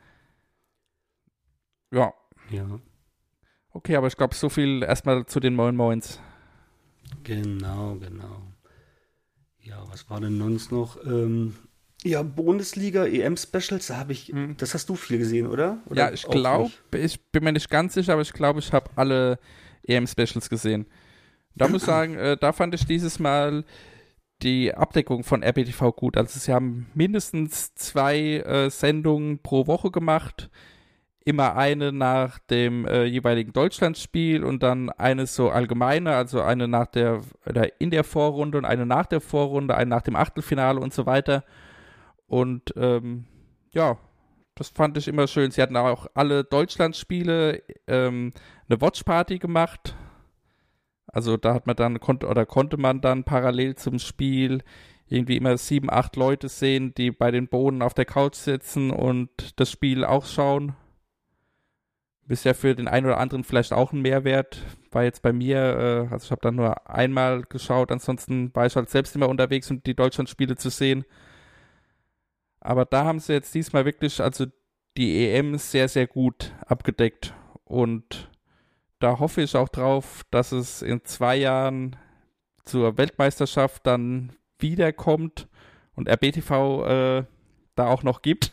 Okay, aber ich glaube, so viel erstmal zu den Moin Moins. Genau. Ja, was war denn sonst noch? Bundesliga, EM-Specials, das hast du viel gesehen, oder? Ja, ich glaube, ich bin mir nicht ganz sicher, aber ich glaube, ich habe alle EM-Specials gesehen. Da muss ich sagen, da fand ich dieses Mal die Abdeckung von RBTV gut. Also sie haben mindestens 2 Sendungen pro Woche gemacht. Immer eine nach dem jeweiligen Deutschlandspiel und dann eine so allgemeine, also eine in der Vorrunde und eine nach der Vorrunde, eine nach dem Achtelfinale und so weiter. Und das fand ich immer schön. Sie hatten auch alle Deutschlandspiele eine Watchparty gemacht. Also da hat man dann konnte man dann parallel zum Spiel irgendwie immer 7, 8 Leute sehen, die bei den Bohnen auf der Couch sitzen und das Spiel auch schauen. Ist ja für den einen oder anderen vielleicht auch ein Mehrwert. War jetzt bei mir, also ich habe dann nur einmal geschaut, ansonsten war ich halt selbst immer unterwegs, um die Deutschlandspiele zu sehen. Aber da haben sie jetzt diesmal wirklich, also die EM sehr, sehr gut abgedeckt. Und da hoffe ich auch drauf, dass es in 2 Jahren zur Weltmeisterschaft dann wiederkommt und RBTV da auch noch gibt.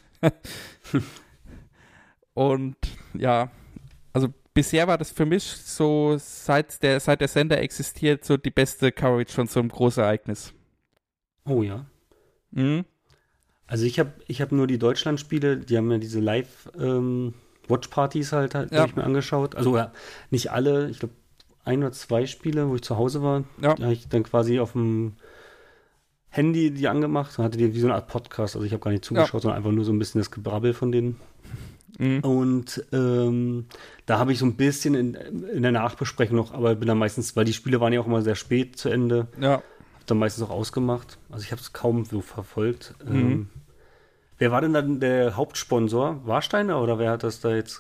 Und ja, also bisher war das für mich so, seit der Sender existiert, so die beste Coverage von so einem Großereignis. Oh ja. Also ich hab nur die Deutschlandspiele, die haben ja diese Live-Watch-Partys halt habe ich mir angeschaut. Also nicht alle, ich glaube 1 oder 2 Spiele, wo ich zu Hause war. Ja. Da habe ich dann quasi auf dem Handy die angemacht und hatte die wie so eine Art Podcast. Also ich habe gar nicht zugeschaut, sondern einfach nur so ein bisschen das Gebrabbel von denen. Und da habe ich so ein bisschen in der Nachbesprechung noch, aber bin dann meistens, weil die Spiele waren ja auch immer sehr spät zu Ende, habe dann meistens auch ausgemacht. Also ich habe es kaum so verfolgt. Wer war denn dann der Hauptsponsor? Warsteiner oder wer hat das da jetzt?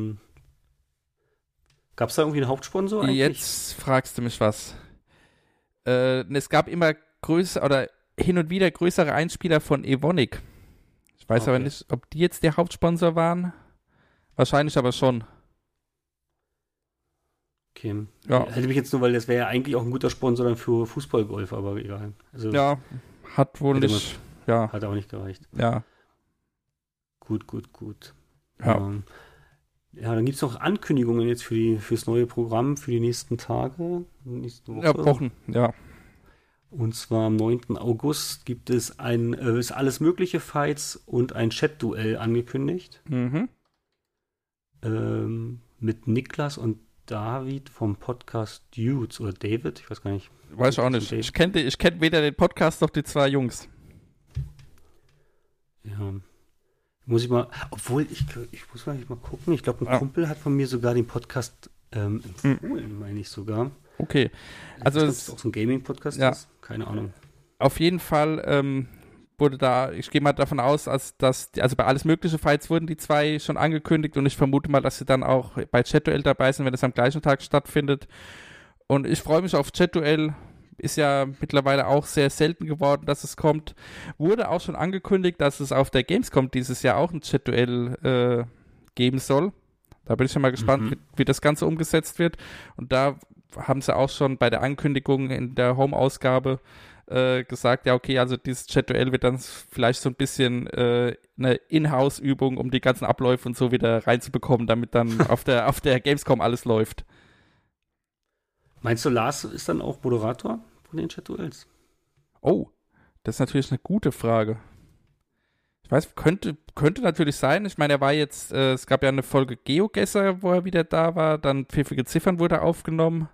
Gab es da irgendwie einen Hauptsponsor eigentlich? Jetzt fragst du mich was. Es gab immer oder hin und wieder größere Einspieler von Evonik. Ich weiß aber nicht, ob die jetzt der Hauptsponsor waren. Wahrscheinlich aber schon. Okay. Ja. Hätte mich jetzt nur, weil das wäre ja eigentlich auch ein guter Sponsor dann für Fußballgolf, aber egal. Also, ja, hat wohl nicht. Ja. Hat auch nicht gereicht. Ja. Gut. Ja. Ja, dann gibt es noch Ankündigungen jetzt fürs neue Programm für die nächsten Tage. Nächste Woche. Ja, Wochen, ja. Und zwar am 9. August gibt es ist alles mögliche Fights und ein Chat-Duell angekündigt. Mit Niklas und David vom Podcast Dudes oder David, ich weiß gar nicht. Weiß ich auch nicht. Ich kenn weder den Podcast noch die zwei Jungs. Ja. Muss ich mal, obwohl ich muss mal gucken. Ich glaube, ein Kumpel hat von mir sogar den Podcast empfohlen, meine ich sogar. Okay. Also das ist auch so ein Gaming-Podcast. Ja. Ist. Keine Ahnung. Auf jeden Fall wurde da, ich gehe mal davon aus, dass bei alles mögliche Fights wurden die zwei schon angekündigt und ich vermute mal, dass sie dann auch bei Chat-Duell dabei sind, wenn es am gleichen Tag stattfindet. Und ich freue mich auf Chat-Duell. Ist ja mittlerweile auch sehr selten geworden, dass es kommt. Wurde auch schon angekündigt, dass es auf der Gamescom dieses Jahr auch ein Chat-Duell geben soll. Da bin ich ja mal gespannt, wie das Ganze umgesetzt wird. Und da haben sie auch schon bei der Ankündigung in der Home-Ausgabe gesagt, ja okay, also dieses Chat-Duell wird dann vielleicht so ein bisschen eine Inhouse-Übung, um die ganzen Abläufe und so wieder reinzubekommen, damit dann auf der Gamescom alles läuft. Meinst du, Lars ist dann auch Moderator von den Chat-Duells? Oh, das ist natürlich eine gute Frage. Ich weiß, könnte natürlich sein. Ich meine, er war jetzt, es gab ja eine Folge GeoGuessr, wo er wieder da war, dann Pfiffige Ziffern wurde aufgenommen.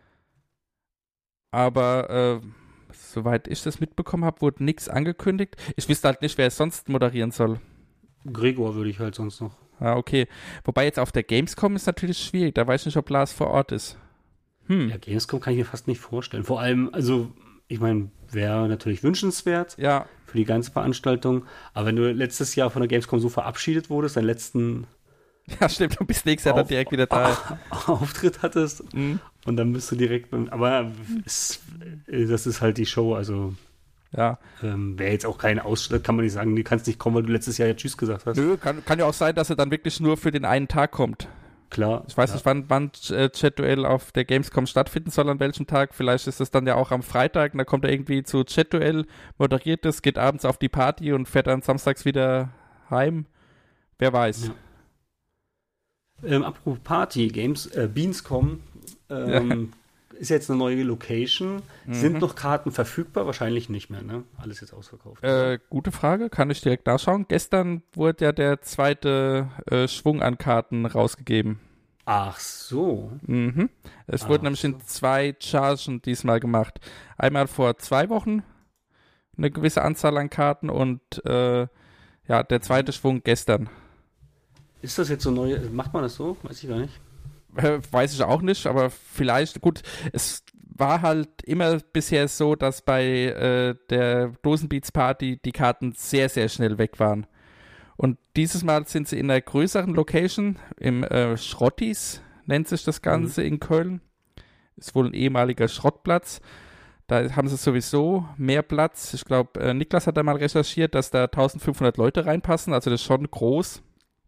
Aber soweit ich das mitbekommen habe, wurde nichts angekündigt. Ich wüsste halt nicht, wer es sonst moderieren soll. Gregor würde ich halt sonst noch. Ah, okay. Wobei jetzt auf der Gamescom ist natürlich schwierig. Da weiß ich nicht, ob Lars vor Ort ist. Ja, Gamescom kann ich mir fast nicht vorstellen. Vor allem, also, ich meine, wäre natürlich wünschenswert für die ganze Veranstaltung. Aber wenn du letztes Jahr von der Gamescom so verabschiedet wurdest, deinen letzten Ja, stimmt, du bist nächstes Jahr dann direkt wieder da. Auftritt hattest und dann bist du direkt aber das ist halt die Show, also ja. Wäre jetzt auch kein Ausschlag, kann man nicht sagen, du kannst nicht kommen, weil du letztes Jahr ja Tschüss gesagt hast. Nö, kann ja auch sein, dass er dann wirklich nur für den einen Tag kommt. Klar. Ich weiß nicht, wann Chat-Duell auf der Gamescom stattfinden soll, an welchem Tag. Vielleicht ist es dann ja auch am Freitag und da kommt er irgendwie zu Chat-Duell, moderiert es, geht abends auf die Party und fährt dann samstags wieder heim. Wer weiß. Ja. Apropos Party, Beanscom ist jetzt eine neue Location. Sind noch Karten verfügbar? Wahrscheinlich nicht mehr, ne? Alles jetzt ausverkauft. Gute Frage, kann ich direkt nachschauen. Gestern wurde ja der zweite Schwung an Karten rausgegeben. Ach so. Es wurde nämlich in 2 Chargen diesmal gemacht. Einmal vor 2 Wochen eine gewisse Anzahl an Karten und der zweite Schwung gestern. Ist das jetzt so neu? Macht man das so? Weiß ich gar nicht. Weiß ich auch nicht, aber vielleicht, gut, es war halt immer bisher so, dass bei der Dosenbeats Party die Karten sehr, sehr schnell weg waren. Und dieses Mal sind sie in einer größeren Location, im Schrottis nennt sich das Ganze in Köln. Ist wohl ein ehemaliger Schrottplatz. Da haben sie sowieso mehr Platz. Ich glaube, Niklas hat da mal recherchiert, dass da 1500 Leute reinpassen, also das ist schon groß.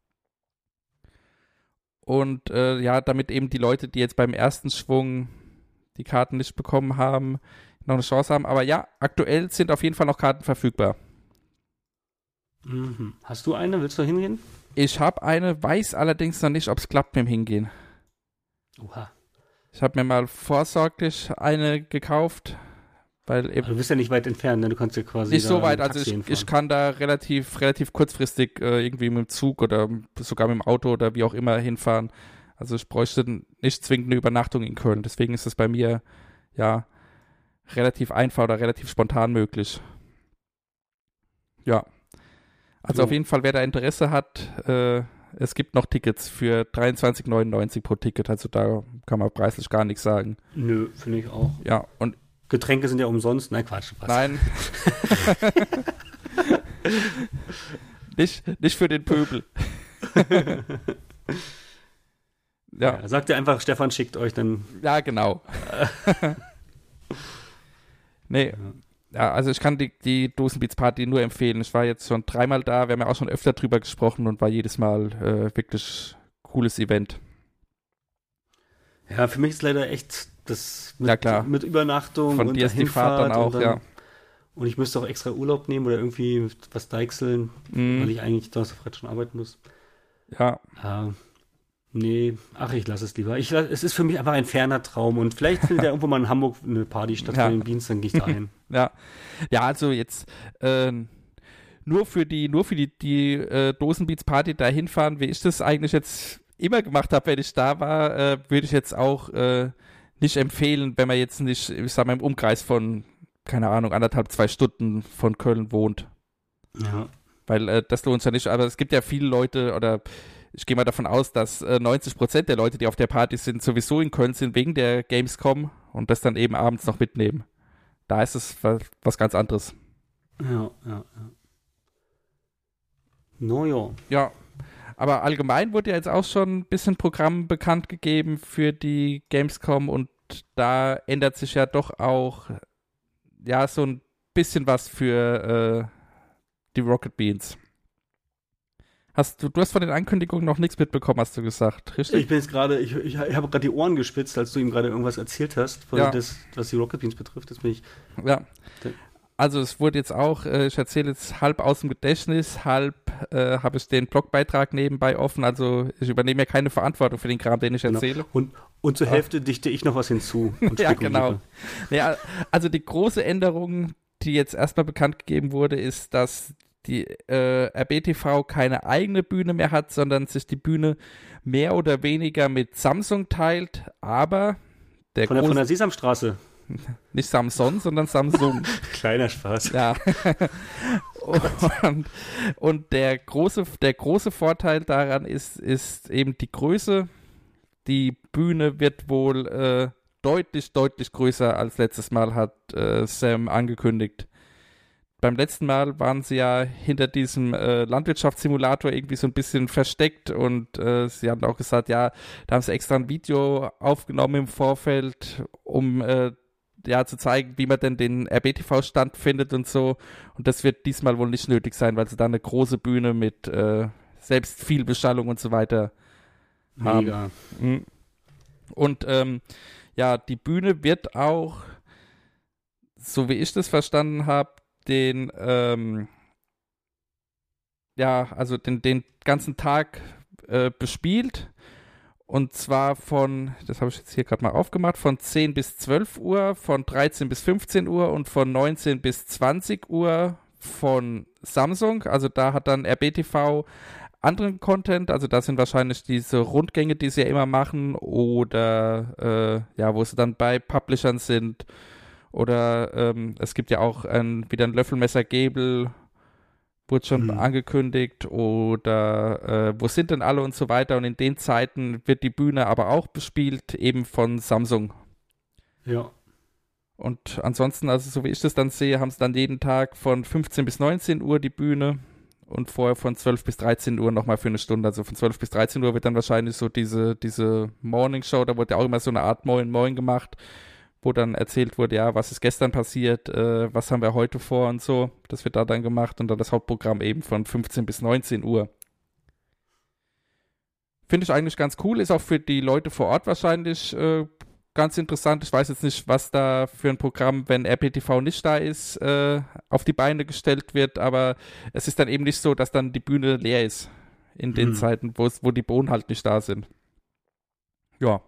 Und damit eben die Leute, die jetzt beim ersten Schwung die Karten nicht bekommen haben, noch eine Chance haben. Aber ja, aktuell sind auf jeden Fall noch Karten verfügbar. Hast du eine? Willst du hingehen? Ich habe eine, weiß allerdings noch nicht, ob es klappt mit dem Hingehen. Oha. Ich habe mir mal vorsorglich eine gekauft, weil eben... Aber du bist ja nicht weit entfernt, ne? Du kannst ja quasi nicht so weit, also ich kann da relativ kurzfristig irgendwie mit dem Zug oder sogar mit dem Auto oder wie auch immer hinfahren. Also ich bräuchte nicht zwingend eine Übernachtung in Köln. Deswegen ist es bei mir ja relativ einfach oder relativ spontan möglich. Ja. Also auf jeden Fall, wer da Interesse hat, es gibt noch Tickets für 23,99 pro Ticket. Also da kann man preislich gar nichts sagen. Nö, finde ich auch. Ja, und Getränke sind ja umsonst. Nein, Quatsch. Was? Nein. nicht für den Pöbel. Ja, sagt ihr einfach, Stefan schickt euch dann. Ja, genau. Nee. Ja, also ich kann die Dosenbeats Party nur empfehlen. Ich war jetzt schon 3-mal da, wir haben ja auch schon öfter drüber gesprochen und war jedes Mal wirklich cooles Event. Ja, für mich ist leider echt das mit Übernachtung von und dir ist die Fahrt dann auch, ja. Und ich müsste auch extra Urlaub nehmen oder irgendwie was deichseln, weil ich eigentlich Donnerstag schon arbeiten muss. Ja. Nee, ich lasse es lieber. Es ist für mich einfach ein ferner Traum und vielleicht findet ja irgendwo mal in Hamburg eine Party statt von den Beans, dann gehe ich da ein. Ja, also jetzt nur für die Dosenbeats Party da hinfahren, wie ich das eigentlich jetzt immer gemacht habe, wenn ich da war, würde ich jetzt auch nicht empfehlen, wenn man jetzt nicht, ich sag mal, im Umkreis von, keine Ahnung, 1,5-2 Stunden von Köln wohnt. Ja. Weil das lohnt sich ja nicht, aber es gibt ja viele Leute, oder ich gehe mal davon aus, dass 90% der Leute, die auf der Party sind, sowieso in Köln sind wegen der Gamescom und das dann eben abends noch mitnehmen. Da ist es was ganz anderes. Ja. No, ja. Aber allgemein wurde ja jetzt auch schon ein bisschen Programm bekannt gegeben für die Gamescom und da ändert sich ja doch auch so ein bisschen was für die Rocket Beans. Du hast von den Ankündigungen noch nichts mitbekommen, hast du gesagt, richtig? Ich bin jetzt gerade, ich habe gerade die Ohren gespitzt, als du ihm gerade irgendwas erzählt hast, das, was die Rocket Beans betrifft. Jetzt bin ich. Ja. Also es wurde jetzt auch, ich erzähle jetzt halb aus dem Gedächtnis, halb habe ich den Blogbeitrag nebenbei offen, also ich übernehme ja keine Verantwortung für den Kram, den ich erzähle. Und zur Hälfte dichte ich noch was hinzu. Und ja, genau. Ja, also die große Änderung, die jetzt erstmal bekannt gegeben wurde, ist, dass die RBTV keine eigene Bühne mehr hat, sondern sich die Bühne mehr oder weniger mit Samsung teilt, aber von der Sesamstraße. Nicht Samsung, sondern Samsung. Kleiner Spaß. Ja. und der große Vorteil daran ist eben die Größe. Die Bühne wird wohl deutlich größer als letztes Mal, hat Sam angekündigt. Beim letzten Mal waren sie ja hinter diesem Landwirtschaftssimulator irgendwie so ein bisschen versteckt und sie haben auch gesagt, ja, da haben sie extra ein Video aufgenommen im Vorfeld, um zu zeigen, wie man denn den RBTV-Stand findet und so. Und das wird diesmal wohl nicht nötig sein, weil sie da eine große Bühne mit selbst viel Beschallung und so weiter haben. Mega. Und die Bühne wird auch, so wie ich das verstanden habe, den ganzen Tag bespielt. Und zwar das habe ich jetzt hier gerade mal aufgemacht, von 10 bis 12 Uhr, von 13 bis 15 Uhr und von 19 bis 20 Uhr von Samsung. Also da hat dann RBTV anderen Content, also das sind wahrscheinlich diese Rundgänge, die sie ja immer machen oder wo sie dann bei Publishern sind. Oder es gibt ja auch wieder ein Löffelmesser Gable, wurde schon angekündigt, oder wo sind denn alle und so weiter. Und in den Zeiten wird die Bühne aber auch bespielt, eben von Samsung. Ja. Und ansonsten, also so wie ich das dann sehe, haben sie dann jeden Tag von 15 bis 19 Uhr die Bühne und vorher von 12 bis 13 Uhr nochmal für eine Stunde. Also von 12 bis 13 Uhr wird dann wahrscheinlich so diese Morning Show, da wurde ja auch immer so eine Art Moin gemacht, wo dann erzählt wurde, ja, was ist gestern passiert, was haben wir heute vor und so. Das wird da dann gemacht und dann das Hauptprogramm eben von 15 bis 19 Uhr. Finde ich eigentlich ganz cool, ist auch für die Leute vor Ort wahrscheinlich ganz interessant. Ich weiß jetzt nicht, was da für ein Programm, wenn RBTV nicht da ist, auf die Beine gestellt wird, aber es ist dann eben nicht so, dass dann die Bühne leer ist in den Zeiten, wo die Bohnen halt nicht da sind. Ja.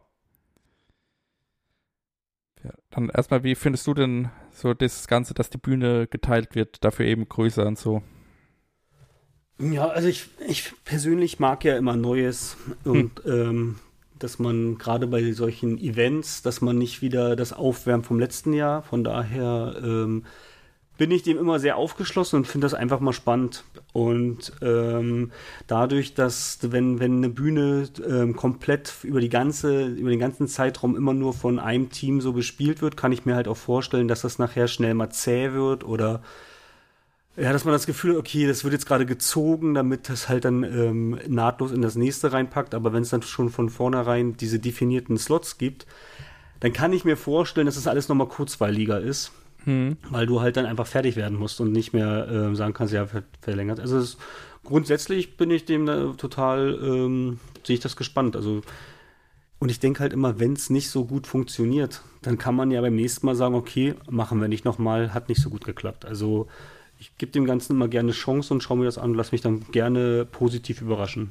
Ja, dann erstmal, wie findest du denn so das Ganze, dass die Bühne geteilt wird, dafür eben größer und so? Ja, also ich persönlich mag ja immer Neues und dass man gerade bei solchen Events, dass man nicht wieder das aufwärmt vom letzten Jahr, von daher bin bin ich dem immer sehr aufgeschlossen und finde das einfach mal spannend. Und dadurch, dass wenn eine Bühne komplett über den ganzen Zeitraum immer nur von einem Team so bespielt wird, kann ich mir halt auch vorstellen, dass das nachher schnell mal zäh wird oder dass man das Gefühl hat, okay, das wird jetzt gerade gezogen, damit das halt dann nahtlos in das nächste reinpackt. Aber wenn es dann schon von vornherein diese definierten Slots gibt, dann kann ich mir vorstellen, dass das alles nochmal kurzweiliger ist. Weil du halt dann einfach fertig werden musst und nicht mehr sagen kannst, ja, verlängert. Also grundsätzlich bin ich dem da total, sehe ich das gespannt. Also, und ich denke halt immer, wenn es nicht so gut funktioniert, dann kann man ja beim nächsten Mal sagen, okay, machen wir nicht nochmal, hat nicht so gut geklappt. Also ich gebe dem Ganzen immer gerne eine Chance und schaue mir das an und lasse mich dann gerne positiv überraschen.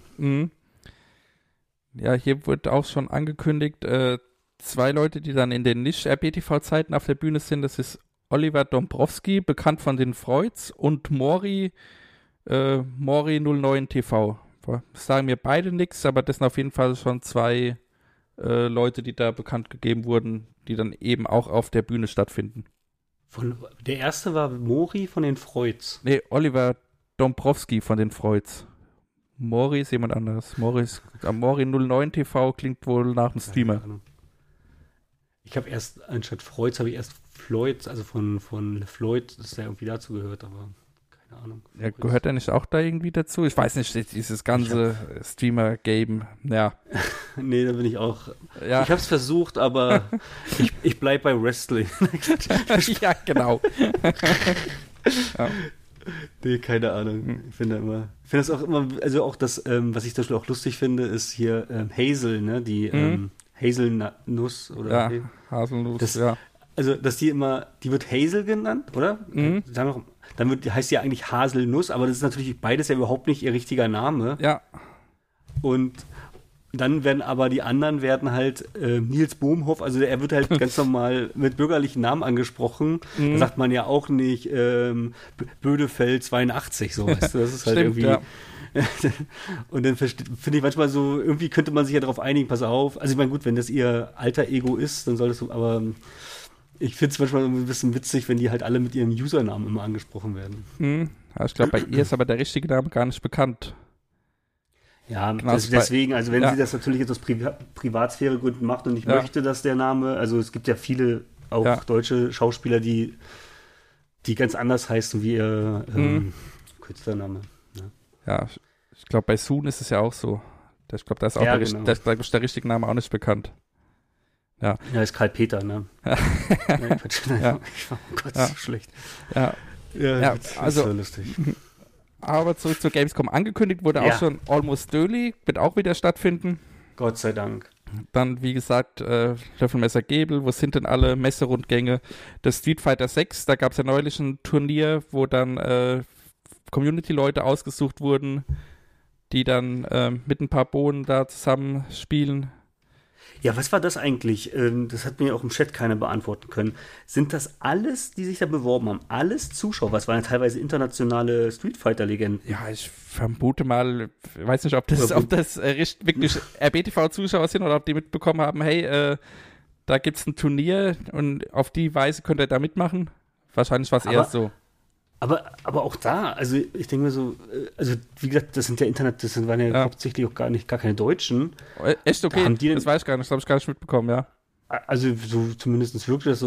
Ja, hier wird auch schon angekündigt, 2 Leute, die dann in den Nicht-RBTV-Zeiten auf der Bühne sind, das ist Oliver Dombrowski, bekannt von den Freuds, und Mori 09 TV. Das sagen mir beide nichts, aber das sind auf jeden Fall schon 2 Leute, die da bekannt gegeben wurden, die dann eben auch auf der Bühne stattfinden. Der erste war Mori von den Freuds. Nee, Oliver Dombrowski von den Freuds. Mori ist jemand anderes. Mori 09 TV klingt wohl nach einem Streamer. Ich habe erst, anstatt Freuds, habe ich erst Floyd, also von Floyd, dass der irgendwie dazu gehört, aber keine Ahnung. Ja, gehört er nicht auch da irgendwie dazu? Ich weiß nicht, dieses ganze Streamer-Game, ja. Nee, da bin ich auch. Ja. Ich habe es versucht, aber ich bleibe bei Wrestling. Ja, genau. Ja. Nee, keine Ahnung. Ich finde das auch immer, also auch das, was ich zum Beispiel auch lustig finde, ist hier Hazel, ne, die Haselnuss oder Haselnuss, ja. Also, dass die wird Hazel genannt, oder? Heißt sie ja eigentlich Haselnuss, aber das ist natürlich beides ja überhaupt nicht ihr richtiger Name. Ja. Und dann werden die anderen halt Nils Bohmhoff, also er wird halt ganz normal mit bürgerlichen Namen angesprochen. Da sagt man ja auch nicht Bödefeld 82, so, weißt du, das ist halt Stimmt, irgendwie. Ja. Und dann finde ich manchmal so, irgendwie könnte man sich ja darauf einigen, pass auf. Also ich meine, gut, wenn das ihr alter Ego ist, dann soll das so, aber ich finde es manchmal ein bisschen witzig, wenn die halt alle mit ihrem Usernamen immer angesprochen werden. Ja, ich glaube, bei ihr ist aber der richtige Name gar nicht bekannt. Ja, deswegen, also wenn sie das natürlich jetzt aus Privatsphäregründen macht und ich möchte, dass der Name, also es gibt ja viele auch deutsche Schauspieler, die ganz anders heißen wie ihr Künstlername. Ja, ich glaube, bei Soon ist es ja auch so. Ich glaube, da ist auch der richtige Name auch nicht bekannt. Ja. Ja, ist Karl Peter, ne? Ja. Oh Gott, so schlecht. Ja, also so lustig. Aber zurück zur Gamescom. Angekündigt wurde auch schon Almost Daily, wird auch wieder stattfinden. Gott sei Dank. Dann, wie gesagt, Löffelmesser Gebel, wo sind denn alle Messerundgänge? Das Street Fighter 6, da gab es ja neulich ein Turnier, wo dann Community-Leute ausgesucht wurden, die dann mit ein paar Bohnen da zusammen spielen. Ja, was war das eigentlich? Das hat mir auch im Chat keiner beantworten können. Sind das alles, die sich da beworben haben, alles Zuschauer? Was waren ja teilweise internationale Street Fighter-Legenden? Ja, ich vermute mal, ich weiß nicht, ob das wirklich RBTV-Zuschauer sind oder ob die mitbekommen haben, hey, da gibt es ein Turnier und auf die Weise könnt ihr da mitmachen. Wahrscheinlich war es eher so. Aber auch da, also ich denke mir so, also wie gesagt, das waren ja hauptsächlich auch gar keine Deutschen. Echt, okay, das weiß ich gar nicht, das habe ich gar nicht mitbekommen, ja. Also so zumindest wirkt das so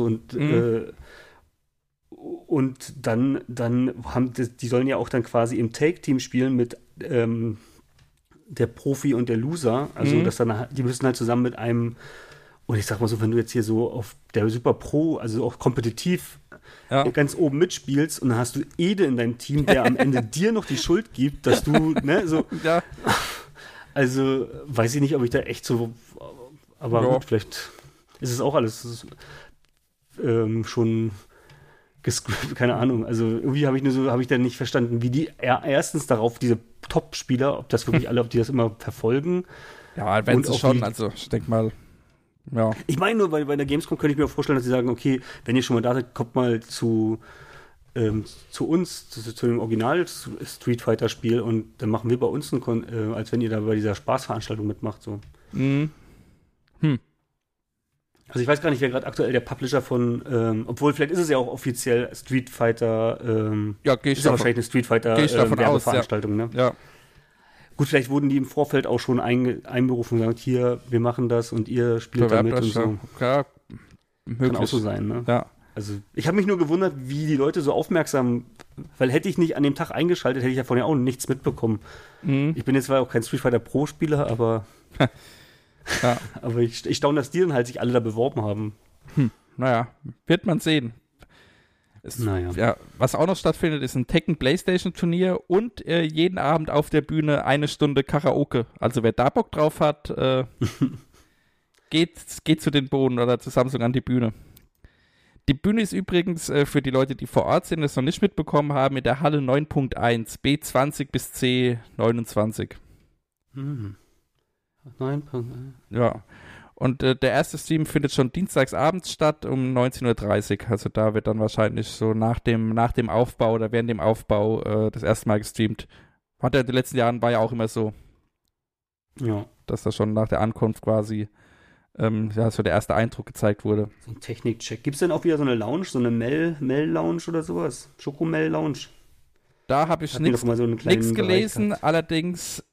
und dann haben die sollen ja auch dann quasi im Take-Team spielen mit der Profi und der Loser, also dass dann die müssen halt zusammen mit einem, und ich sag mal so, wenn du jetzt hier so auf der Super Pro, also auch kompetitiv ganz oben mitspielst und dann hast du Ede in deinem Team, der am Ende dir noch die Schuld gibt, dass du, ne, so. Ja. Also, weiß ich nicht, ob ich da echt so, aber gut, vielleicht ist es auch alles schon gescriptet, keine Ahnung. Also, irgendwie habe ich da nicht verstanden, wie die erstens darauf, diese Top-Spieler, ob das wirklich alle, ob die das immer verfolgen. Ja, wenn sie schon, also, ich denke mal. Ja. Ich meine nur, bei der Gamescom könnte ich mir auch vorstellen, dass sie sagen, okay, wenn ihr schon mal da seid, kommt mal zu uns, zu dem Original Street Fighter Spiel und dann machen wir bei uns als wenn ihr da bei dieser Spaßveranstaltung mitmacht. So. Also ich weiß gar nicht, wer gerade aktuell der Publisher von, obwohl vielleicht ist es ja auch offiziell Street Fighter, Ja, gehe ich ist ja wahrscheinlich eine Street Fighter Werbeveranstaltung, ne? Ja. Gut, vielleicht wurden die im Vorfeld auch schon einberufen und gesagt, hier, wir machen das und ihr spielt damit und so. Ja, möglich. Kann auch so sein, ne? Ja. Also ich habe mich nur gewundert, wie die Leute so aufmerksam, weil hätte ich nicht an dem Tag eingeschaltet, hätte ich ja vorher auch nichts mitbekommen. Ich bin jetzt zwar auch kein Street Fighter Pro-Spieler, aber ja. Aber ich staune, dass die dann halt sich alle da beworben haben. Naja, wird man sehen. Ja, was auch noch stattfindet, ist ein Tekken Playstation Turnier und jeden Abend auf der Bühne 1 Stunde Karaoke. Also wer da Bock drauf hat, geht zu den Bohnen oder zu Samsung an die Bühne. Die Bühne ist übrigens für die Leute, die vor Ort sind, das noch nicht mitbekommen haben, in der Halle 9.1, B20 bis C29. 9.1. Ja. Und der erste Stream findet schon dienstagsabends statt um 19.30 Uhr. Also da wird dann wahrscheinlich so nach dem Aufbau oder während dem Aufbau das erste Mal gestreamt. Hat er in den letzten Jahren, war ja auch immer so. Ja. Dass da schon nach der Ankunft quasi so der erste Eindruck gezeigt wurde. So ein Technikcheck. Gibt es denn auch wieder so eine Lounge, so eine Mel-Lounge oder sowas? Schokomel-Lounge? Da habe ich nichts gelesen. Allerdings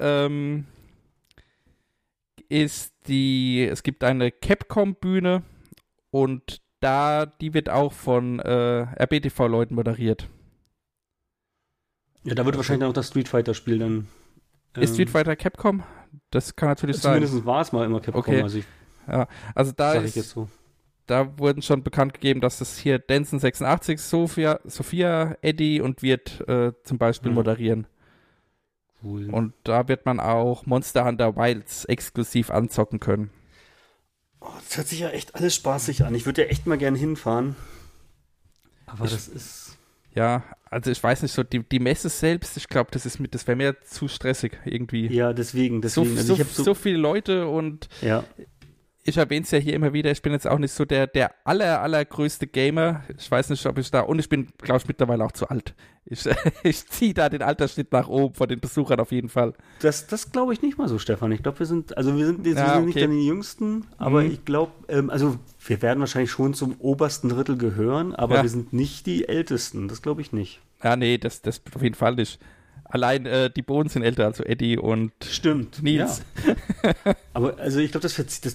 es gibt eine Capcom-Bühne und die wird auch von RBTV-Leuten moderiert. Ja, da wird wahrscheinlich auch das Street Fighter-Spiel dann. Ist Street Fighter Capcom? Das kann natürlich sein. Zumindest war es mal immer Capcom. Okay. Also da wurden schon bekannt gegeben, dass das hier Denson 86, Sophia, Eddie und wird zum Beispiel moderieren. Cool. Und da wird man auch Monster Hunter Wilds exklusiv anzocken können. Oh, das hört sich ja echt alles spaßig an. Ich würde ja echt mal gerne hinfahren. Aber das ist... Ja, also ich weiß nicht, so die Messe selbst, ich glaube, das wäre mir zu stressig irgendwie. Ja, deswegen. Also ich habe so viele Leute und ich erwähne es ja hier immer wieder, ich bin jetzt auch nicht so der allergrößte Gamer. Ich weiß nicht, ob ich und ich bin, glaube ich, mittlerweile auch zu alt. Ich ziehe da den Altersschnitt nach oben von den Besuchern auf jeden Fall. Das glaube ich nicht mal so, Stefan. Ich glaube, wir sind nicht dann die Jüngsten, aber ich glaube, wir werden wahrscheinlich schon zum obersten Drittel gehören, aber wir sind nicht die Ältesten. Das glaube ich nicht. Ja, nee, das auf jeden Fall nicht. Allein die Bohnen sind älter, also Eddie und Nils. Ja. Aber also ich glaube,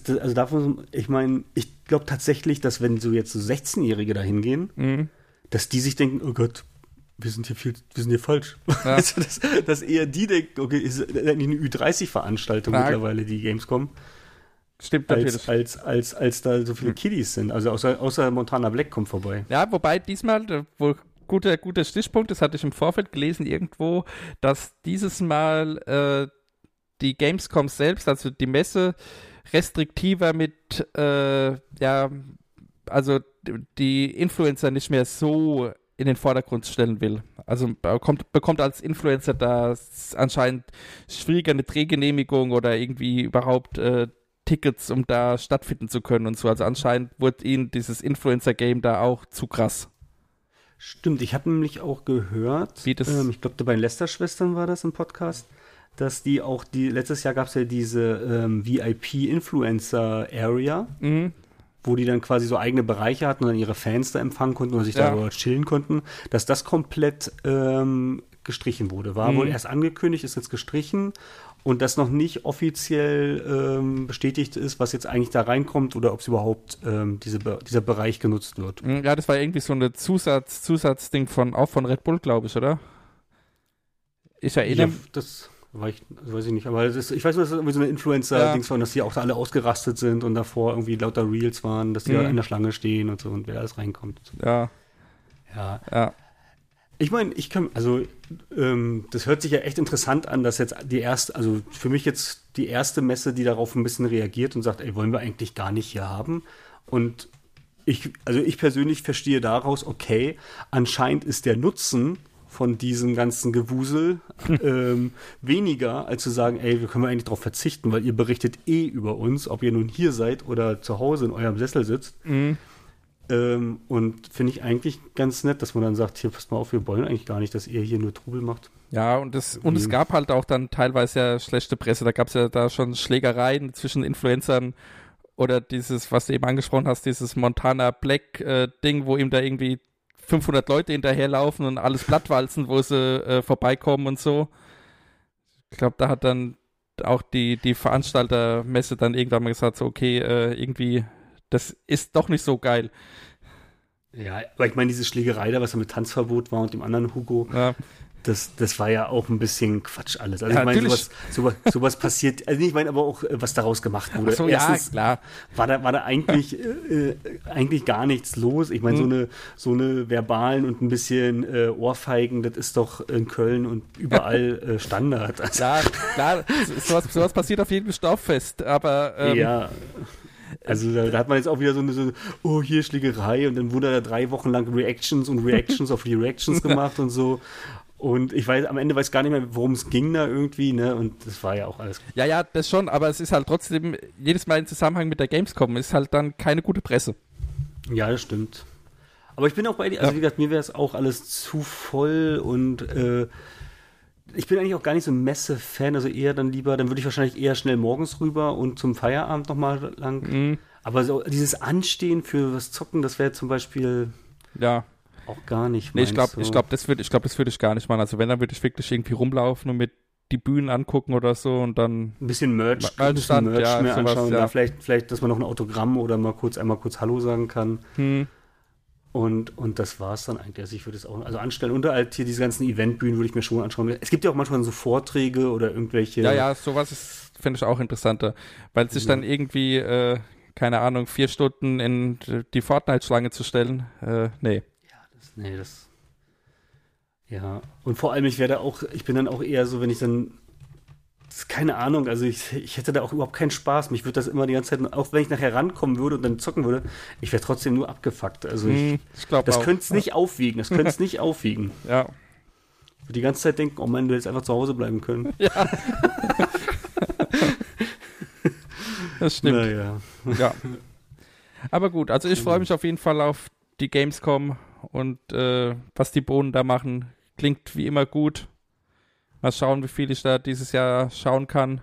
ich glaube tatsächlich, dass wenn so jetzt so 16-Jährige da hingehen, dass die sich denken, oh Gott, wir sind hier falsch. Ja. Also, dass eher die denken, okay, ist eine Ü30-Veranstaltung mittlerweile, die Gamescom. Stimmt natürlich. Als da so viele Kiddies sind. Also außer Montana Black kommt vorbei. Ja, wobei diesmal wohl guter Stichpunkt, das hatte ich im Vorfeld gelesen irgendwo, dass dieses Mal die Gamescom selbst, also die Messe, restriktiver mit, also die Influencer nicht mehr so in den Vordergrund stellen will. Also bekommt als Influencer da anscheinend schwieriger eine Drehgenehmigung oder irgendwie überhaupt Tickets, um da stattfinden zu können und so. Also anscheinend wurde ihnen dieses Influencer-Game da auch zu krass. Stimmt, ich habe nämlich auch gehört, ich glaube, bei den Lester-Schwestern war das im Podcast, dass letztes Jahr gab es ja diese VIP-Influencer-Area, wo die dann quasi so eigene Bereiche hatten und dann ihre Fans da empfangen konnten oder sich da chillen konnten, dass das komplett gestrichen wurde. War wohl erst angekündigt, ist jetzt gestrichen und das noch nicht offiziell bestätigt ist, was jetzt eigentlich da reinkommt oder ob es überhaupt dieser Bereich genutzt wird. Ja, das war irgendwie so eine Zusatzding von Red Bull, glaube ich, oder? Ich erinnere mich. Das weiß ich nicht, aber ich weiß nur, dass das irgendwie so eine Influencer-Dings war, dass die auch da alle ausgerastet sind und davor irgendwie lauter Reels waren, dass die da in der Schlange stehen und so und wer alles reinkommt. Ja. Ich meine, das hört sich ja echt interessant an, dass jetzt für mich jetzt die erste Messe, die darauf ein bisschen reagiert und sagt, ey, wollen wir eigentlich gar nicht hier haben? Und ich persönlich verstehe daraus, okay, anscheinend ist der Nutzen von diesem ganzen Gewusel weniger, als zu sagen, ey, wir können eigentlich darauf verzichten, weil ihr berichtet über uns, ob ihr nun hier seid oder zu Hause in eurem Sessel sitzt. Und finde ich eigentlich ganz nett, dass man dann sagt, hier, passt mal auf, wir wollen eigentlich gar nicht, dass ihr hier nur Trubel macht. Ja, und es gab halt auch dann teilweise ja schlechte Presse, da gab es ja da schon Schlägereien zwischen Influencern Oder dieses, was du eben angesprochen hast, dieses Montana Black Ding, wo ihm da irgendwie 500 Leute hinterherlaufen und alles plattwalzen, wo sie vorbeikommen und so. Ich glaube, da hat dann auch die Veranstaltermesse dann irgendwann mal gesagt, so okay, irgendwie, das ist doch nicht so geil. Ja, aber ich meine, diese Schlägerei da, was da mit Tanzverbot war und dem anderen Hugo, Ja. das war ja auch ein bisschen Quatsch alles. Also Ja, ich meine, natürlich. sowas passiert, also ich meine aber auch, was daraus gemacht wurde. Ach so, Erstens ja, klar. war da eigentlich, eigentlich gar nichts los. Ich meine, so eine verbalen und ein bisschen Ohrfeigen, das ist doch in Köln und überall Standard. Also, Klar, sowas passiert auf jedem Stauffest, aber ja. Also da hat man jetzt auch wieder so oh, hier Schlägerei und dann wurde da 3 Wochen lang Reactions auf die Reactions gemacht und so. Und am Ende weiß gar nicht mehr, worum es ging da irgendwie, ne? Und das war ja auch alles. Ja, das schon, aber es ist halt trotzdem, jedes Mal im Zusammenhang mit der Gamescom ist halt dann keine gute Presse. Ja, das stimmt. Aber ich bin auch bei dir, also wie gesagt, mir wäre es auch alles zu voll und ich bin eigentlich auch gar nicht so ein Messe-Fan, also eher dann lieber, dann würde ich wahrscheinlich eher schnell morgens rüber und zum Feierabend nochmal lang. Mhm. Aber so dieses Anstehen für was Zocken, das wäre zum Beispiel Ja. auch gar nicht. Nee, ich glaube, das würde ich gar nicht machen. Also wenn, dann würde ich wirklich irgendwie rumlaufen und mit die Bühnen angucken oder so und dann ein bisschen Merch ja, mehr sowas, anschauen. ja. Da vielleicht, dass man noch ein Autogramm oder einmal kurz Hallo sagen kann. Und das war es dann eigentlich. Also ich würde es auch, also anstellen und halt hier diese ganzen Eventbühnen würde ich mir schon anschauen. Es gibt ja auch manchmal so Vorträge oder irgendwelche. Ja, sowas finde ich auch interessanter. Weil sich dann irgendwie, keine Ahnung, 4 Stunden in die Fortnite-Schlange zu stellen, nee. Ja, und vor allem, ich bin dann auch eher so, wenn ich dann, das ist keine Ahnung, also ich hätte da auch überhaupt keinen Spaß. Mich würde das immer die ganze Zeit, auch wenn ich nachher rankommen würde und dann zocken würde, ich wäre trotzdem nur abgefuckt. Also ich glaube das auch. könnte es nicht aufwiegen, Ja. Ich würde die ganze Zeit denken, oh Mann, du hättest einfach zu Hause bleiben können. Ja. Das stimmt. Naja. Ja. Aber gut, also ich freue mich auf jeden Fall auf die Gamescom und was die Bohnen da machen, klingt wie immer gut. Mal schauen, wie viel ich da dieses Jahr schauen kann.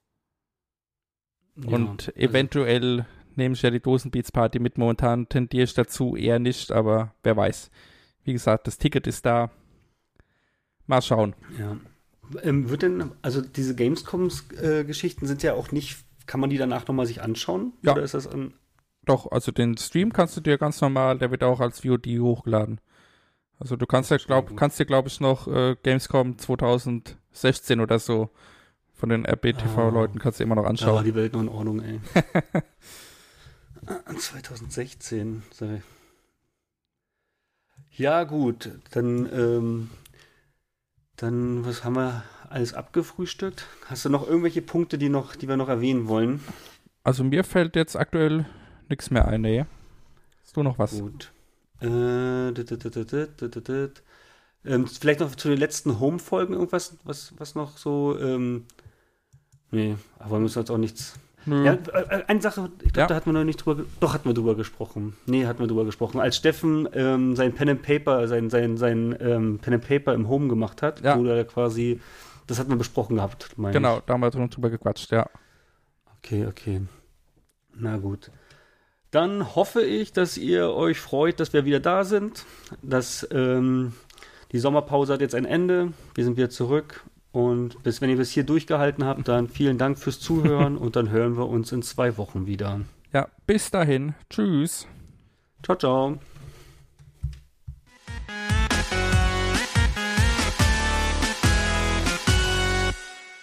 Und eventuell nehme ich ja die Dosenbeats-Party mit. Momentan tendiere ich dazu eher nicht, aber wer weiß. Wie gesagt, das Ticket ist da. Mal schauen. Ja. Wird denn, also diese Gamescoms-Geschichten sind ja auch nicht, kann man die danach nochmal sich anschauen? Ja. Oder ist das Doch, also den Stream kannst du dir ganz normal, der wird auch als VOD hochgeladen. Also du kannst dir, glaube ich, noch Gamescom 2016 oder so von den RBTV-Leuten kannst du immer noch Da war anschauen. die Welt noch in Ordnung, ey. 2016. Sorry. Ja, gut. Dann, was haben wir alles abgefrühstückt? Hast du noch irgendwelche Punkte, die wir noch erwähnen wollen? Also mir fällt jetzt aktuell nichts mehr ein, nee. Hast du noch was? Gut. Vielleicht noch zu den letzten Home-Folgen irgendwas, was noch so, nee, aber wir müssen jetzt auch nichts. Nö. Ja, eine Sache, ich glaube, Ja. da hatten wir noch nicht hatten wir drüber gesprochen. Nee, hatten wir drüber gesprochen. Als Steffen sein Pen and Paper, sein Pen and Paper im Home gemacht hat, Ja. wo er quasi, das hatten wir besprochen gehabt, meine Genau, da haben wir drüber gequatscht, ja. ich. Okay. Na gut. Dann hoffe ich, dass ihr euch freut, dass wir wieder da sind, dass die Sommerpause hat jetzt ein Ende, wir sind wieder zurück und wenn ihr bis hier durchgehalten habt, dann vielen Dank fürs Zuhören und dann hören wir uns in 2 Wochen wieder. Ja, bis dahin. Tschüss. Ciao, ciao.